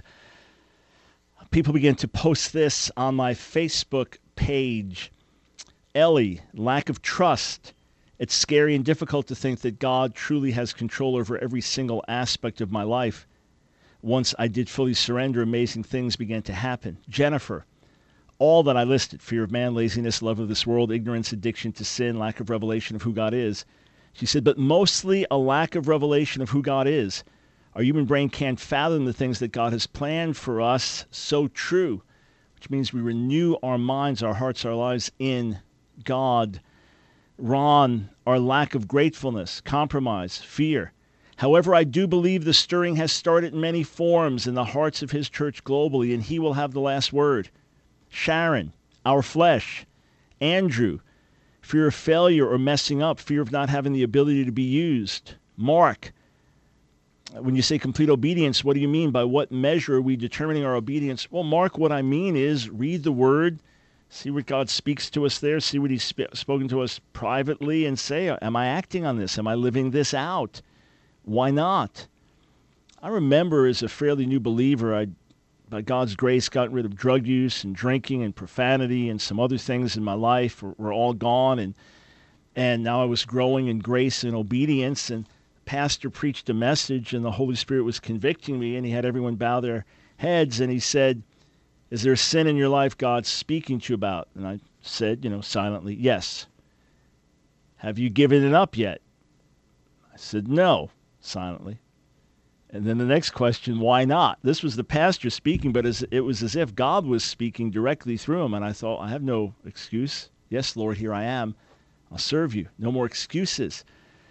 People begin to post this on my Facebook page. Ellie, lack of trust. It's scary and difficult to think that God truly has control over every single aspect of my life. Once I did fully surrender, amazing things began to happen. Jennifer, all that I listed, fear of man, laziness, love of this world, ignorance, addiction to sin, lack of revelation of who God is. She said, but mostly a lack of revelation of who God is. Our human brain can't fathom the things that God has planned for us. So true, which means we renew our minds, our hearts, our lives in God. Ron, our lack of gratefulness, compromise, fear. However, I do believe the stirring has started in many forms in the hearts of his church globally, and he will have the last word. Sharon, our flesh. Andrew, fear of failure or messing up, fear of not having the ability to be used. Mark, when you say complete obedience, what do you mean? By what measure are we determining our obedience? Well, Mark, what I mean is read the word, see what God speaks to us there, see what he's spoken to us privately, and say, am I acting on this? Am I living this out? Why not? I remember as a fairly new believer, I, by God's grace, got rid of drug use and drinking and profanity and some other things in my life were all gone. And now I was growing in grace and obedience. And the pastor preached a message and the Holy Spirit was convicting me. And he had everyone bow their heads. And he said, is there a sin in your life God's speaking to you about? And I said, silently, yes. Have you given it up yet? I said, no, silently. And then the next question, why not? This was the pastor speaking, but it was as if God was speaking directly through him. And I thought, I have no excuse. Yes, Lord, here I am. I'll serve you. No more excuses.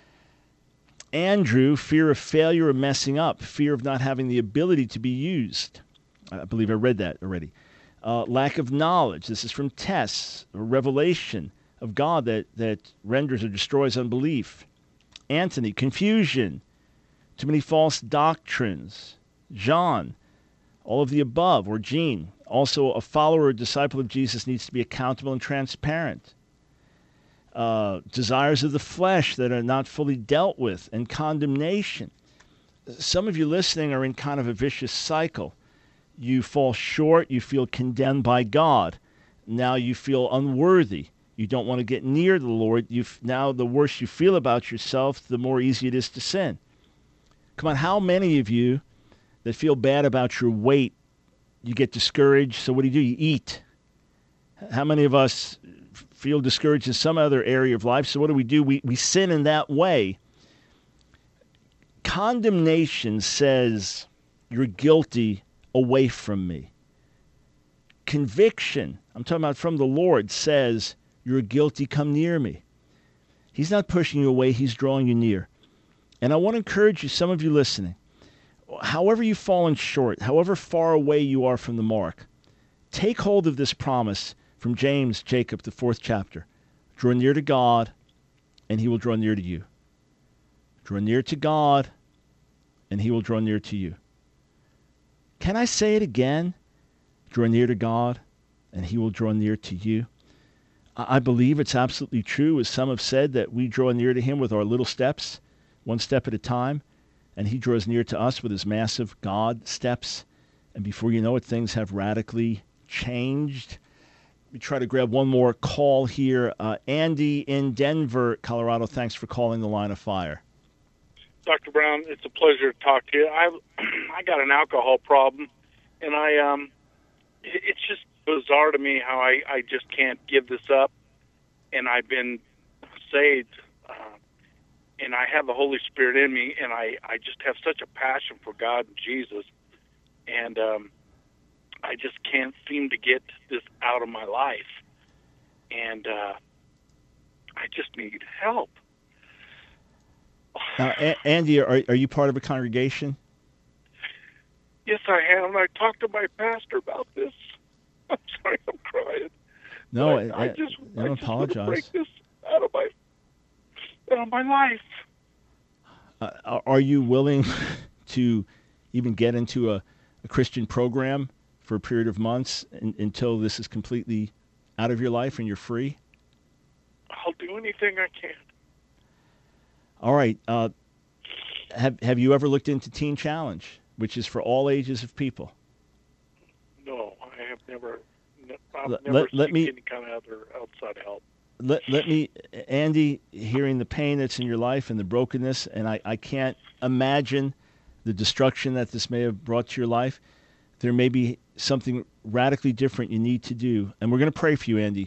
Andrew, fear of failure or messing up, fear of not having the ability to be used. I believe I read that already. Lack of knowledge. This is from Tess, a revelation of God that renders or destroys unbelief. Anthony, confusion. Too many false doctrines. John, all of the above. Or Jean, also a follower or disciple of Jesus needs to be accountable and transparent. Desires of the flesh that are not fully dealt with, and condemnation. Some of you listening are in kind of a vicious cycle. You fall short, you feel condemned by God. Now you feel unworthy. You don't want to get near the Lord. Now the worse you feel about yourself, the more easy it is to sin. Come on, how many of you that feel bad about your weight, you get discouraged, so what do? You eat. How many of us feel discouraged in some other area of life, so what do? We sin in that way. Condemnation says, you're guilty, away from me. Conviction, I'm talking about from the Lord, says, you're guilty, come near me. He's not pushing you away, he's drawing you near. And I want to encourage you, some of you listening, however you've fallen short, however far away you are from the mark, take hold of this promise from James, Jacob, the 4th chapter. Draw near to God, and he will draw near to you. Draw near to God, and he will draw near to you. Can I say it again? Draw near to God, and he will draw near to you. I believe it's absolutely true, as some have said, that we draw near to him with our little steps, one step at a time, and he draws near to us with his massive God steps. And before you know it, things have radically changed. We try to grab one more call here. Andy in Denver, Colorado, thanks for calling the Line of Fire. Dr. Brown, it's a pleasure to talk to you. I got an alcohol problem, and it's just bizarre to me how I just can't give this up. And I've been saved, and I have the Holy Spirit in me, and I just have such a passion for God and Jesus, and I just can't seem to get this out of my life, and I just need help. Andy, are you part of a congregation? Yes, I am. I talked to my pastor about this. I'm sorry, I'm crying. No, I just apologize. Want to break this out of my life. Are you willing to even get into a Christian program for a period of months until this is completely out of your life and you're free? I'll do anything I can. All right. Have you ever looked into Teen Challenge, which is for all ages of people? No, I have never. Let me any kind of other outside help. Let me, Andy, hearing the pain that's in your life and the brokenness, and I can't imagine the destruction that this may have brought to your life. There may be something radically different you need to do, and we're going to pray for you, Andy.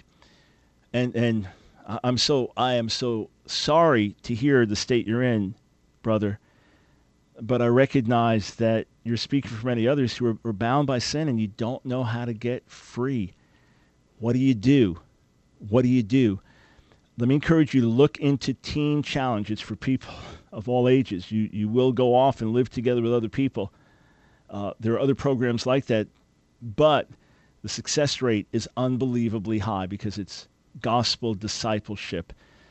And I am so sorry to hear the state you're in, brother. But I recognize that you're speaking for many others who are bound by sin, and you don't know how to get free. What do you do? What do you do? Let me encourage you to look into Teen Challenge. It's for people of all ages. You will go off and live together with other people. There are other programs like that, but the success rate is unbelievably high because it's gospel discipleship.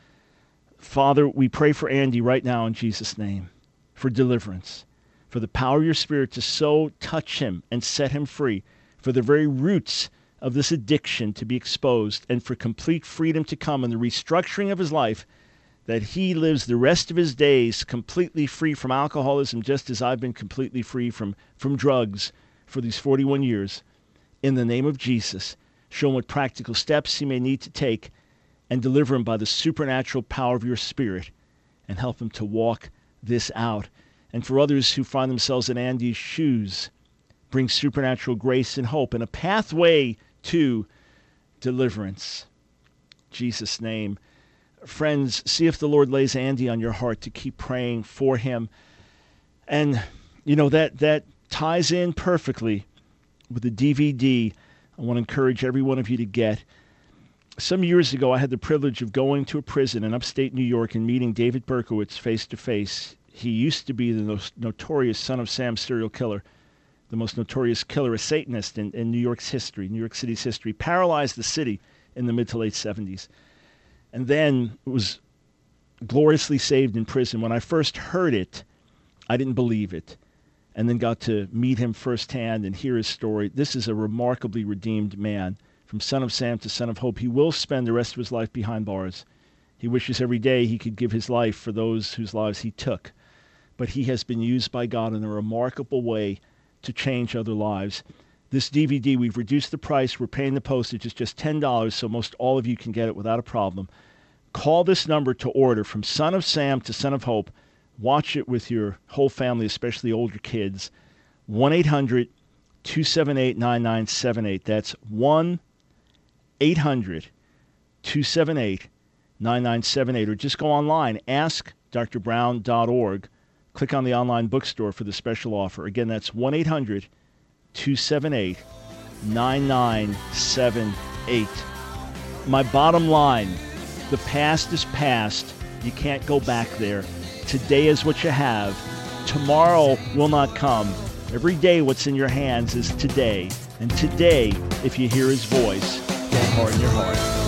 Father, we pray for Andy right now in Jesus' name, for deliverance, for the power of your Spirit to so touch him and set him free, for the very roots of this addiction to be exposed, and for complete freedom to come and the restructuring of his life, that he lives the rest of his days completely free from alcoholism, just as I've been completely free from drugs for these 41 years. In the name of Jesus, show him what practical steps he may need to take, and deliver him by the supernatural power of your Spirit, and help him to walk this out. And for others who find themselves in Andy's shoes, bring supernatural grace and hope and a pathway to deliverance. In Jesus' name. Friends, see if the Lord lays Andy on your heart to keep praying for him. And, you know, that ties in perfectly with the DVD I want to encourage every one of you to get. Some years ago, I had the privilege of going to a prison in upstate New York and meeting David Berkowitz face to face. He used to be the notorious Son of Sam serial killer, the most notorious killer, a Satanist in New York's history, New York City's history, paralyzed the city in the mid to late 70s. And then was gloriously saved in prison. When I first heard it, I didn't believe it. And then got to meet him firsthand and hear his story. This is a remarkably redeemed man. From Son of Sam to Son of Hope, he will spend the rest of his life behind bars. He wishes every day he could give his life for those whose lives he took. But he has been used by God in a remarkable way to change other lives. This DVD, we've reduced the price. We're paying the postage. It's just $10, so most all of you can get it without a problem. Call this number to order, From Son of Sam to Son of Hope. Watch it with your whole family, especially older kids. 1-800-278-9978. That's 1-800-278-9978. Or just go online, askdrbrown.org. Click on the online bookstore for the special offer. Again, that's 1-800-278-9978. My bottom line, the past is past. You can't go back there. Today is what you have. Tomorrow will not come. Every day what's in your hands is today. And today, if you hear his voice, don't harden your heart.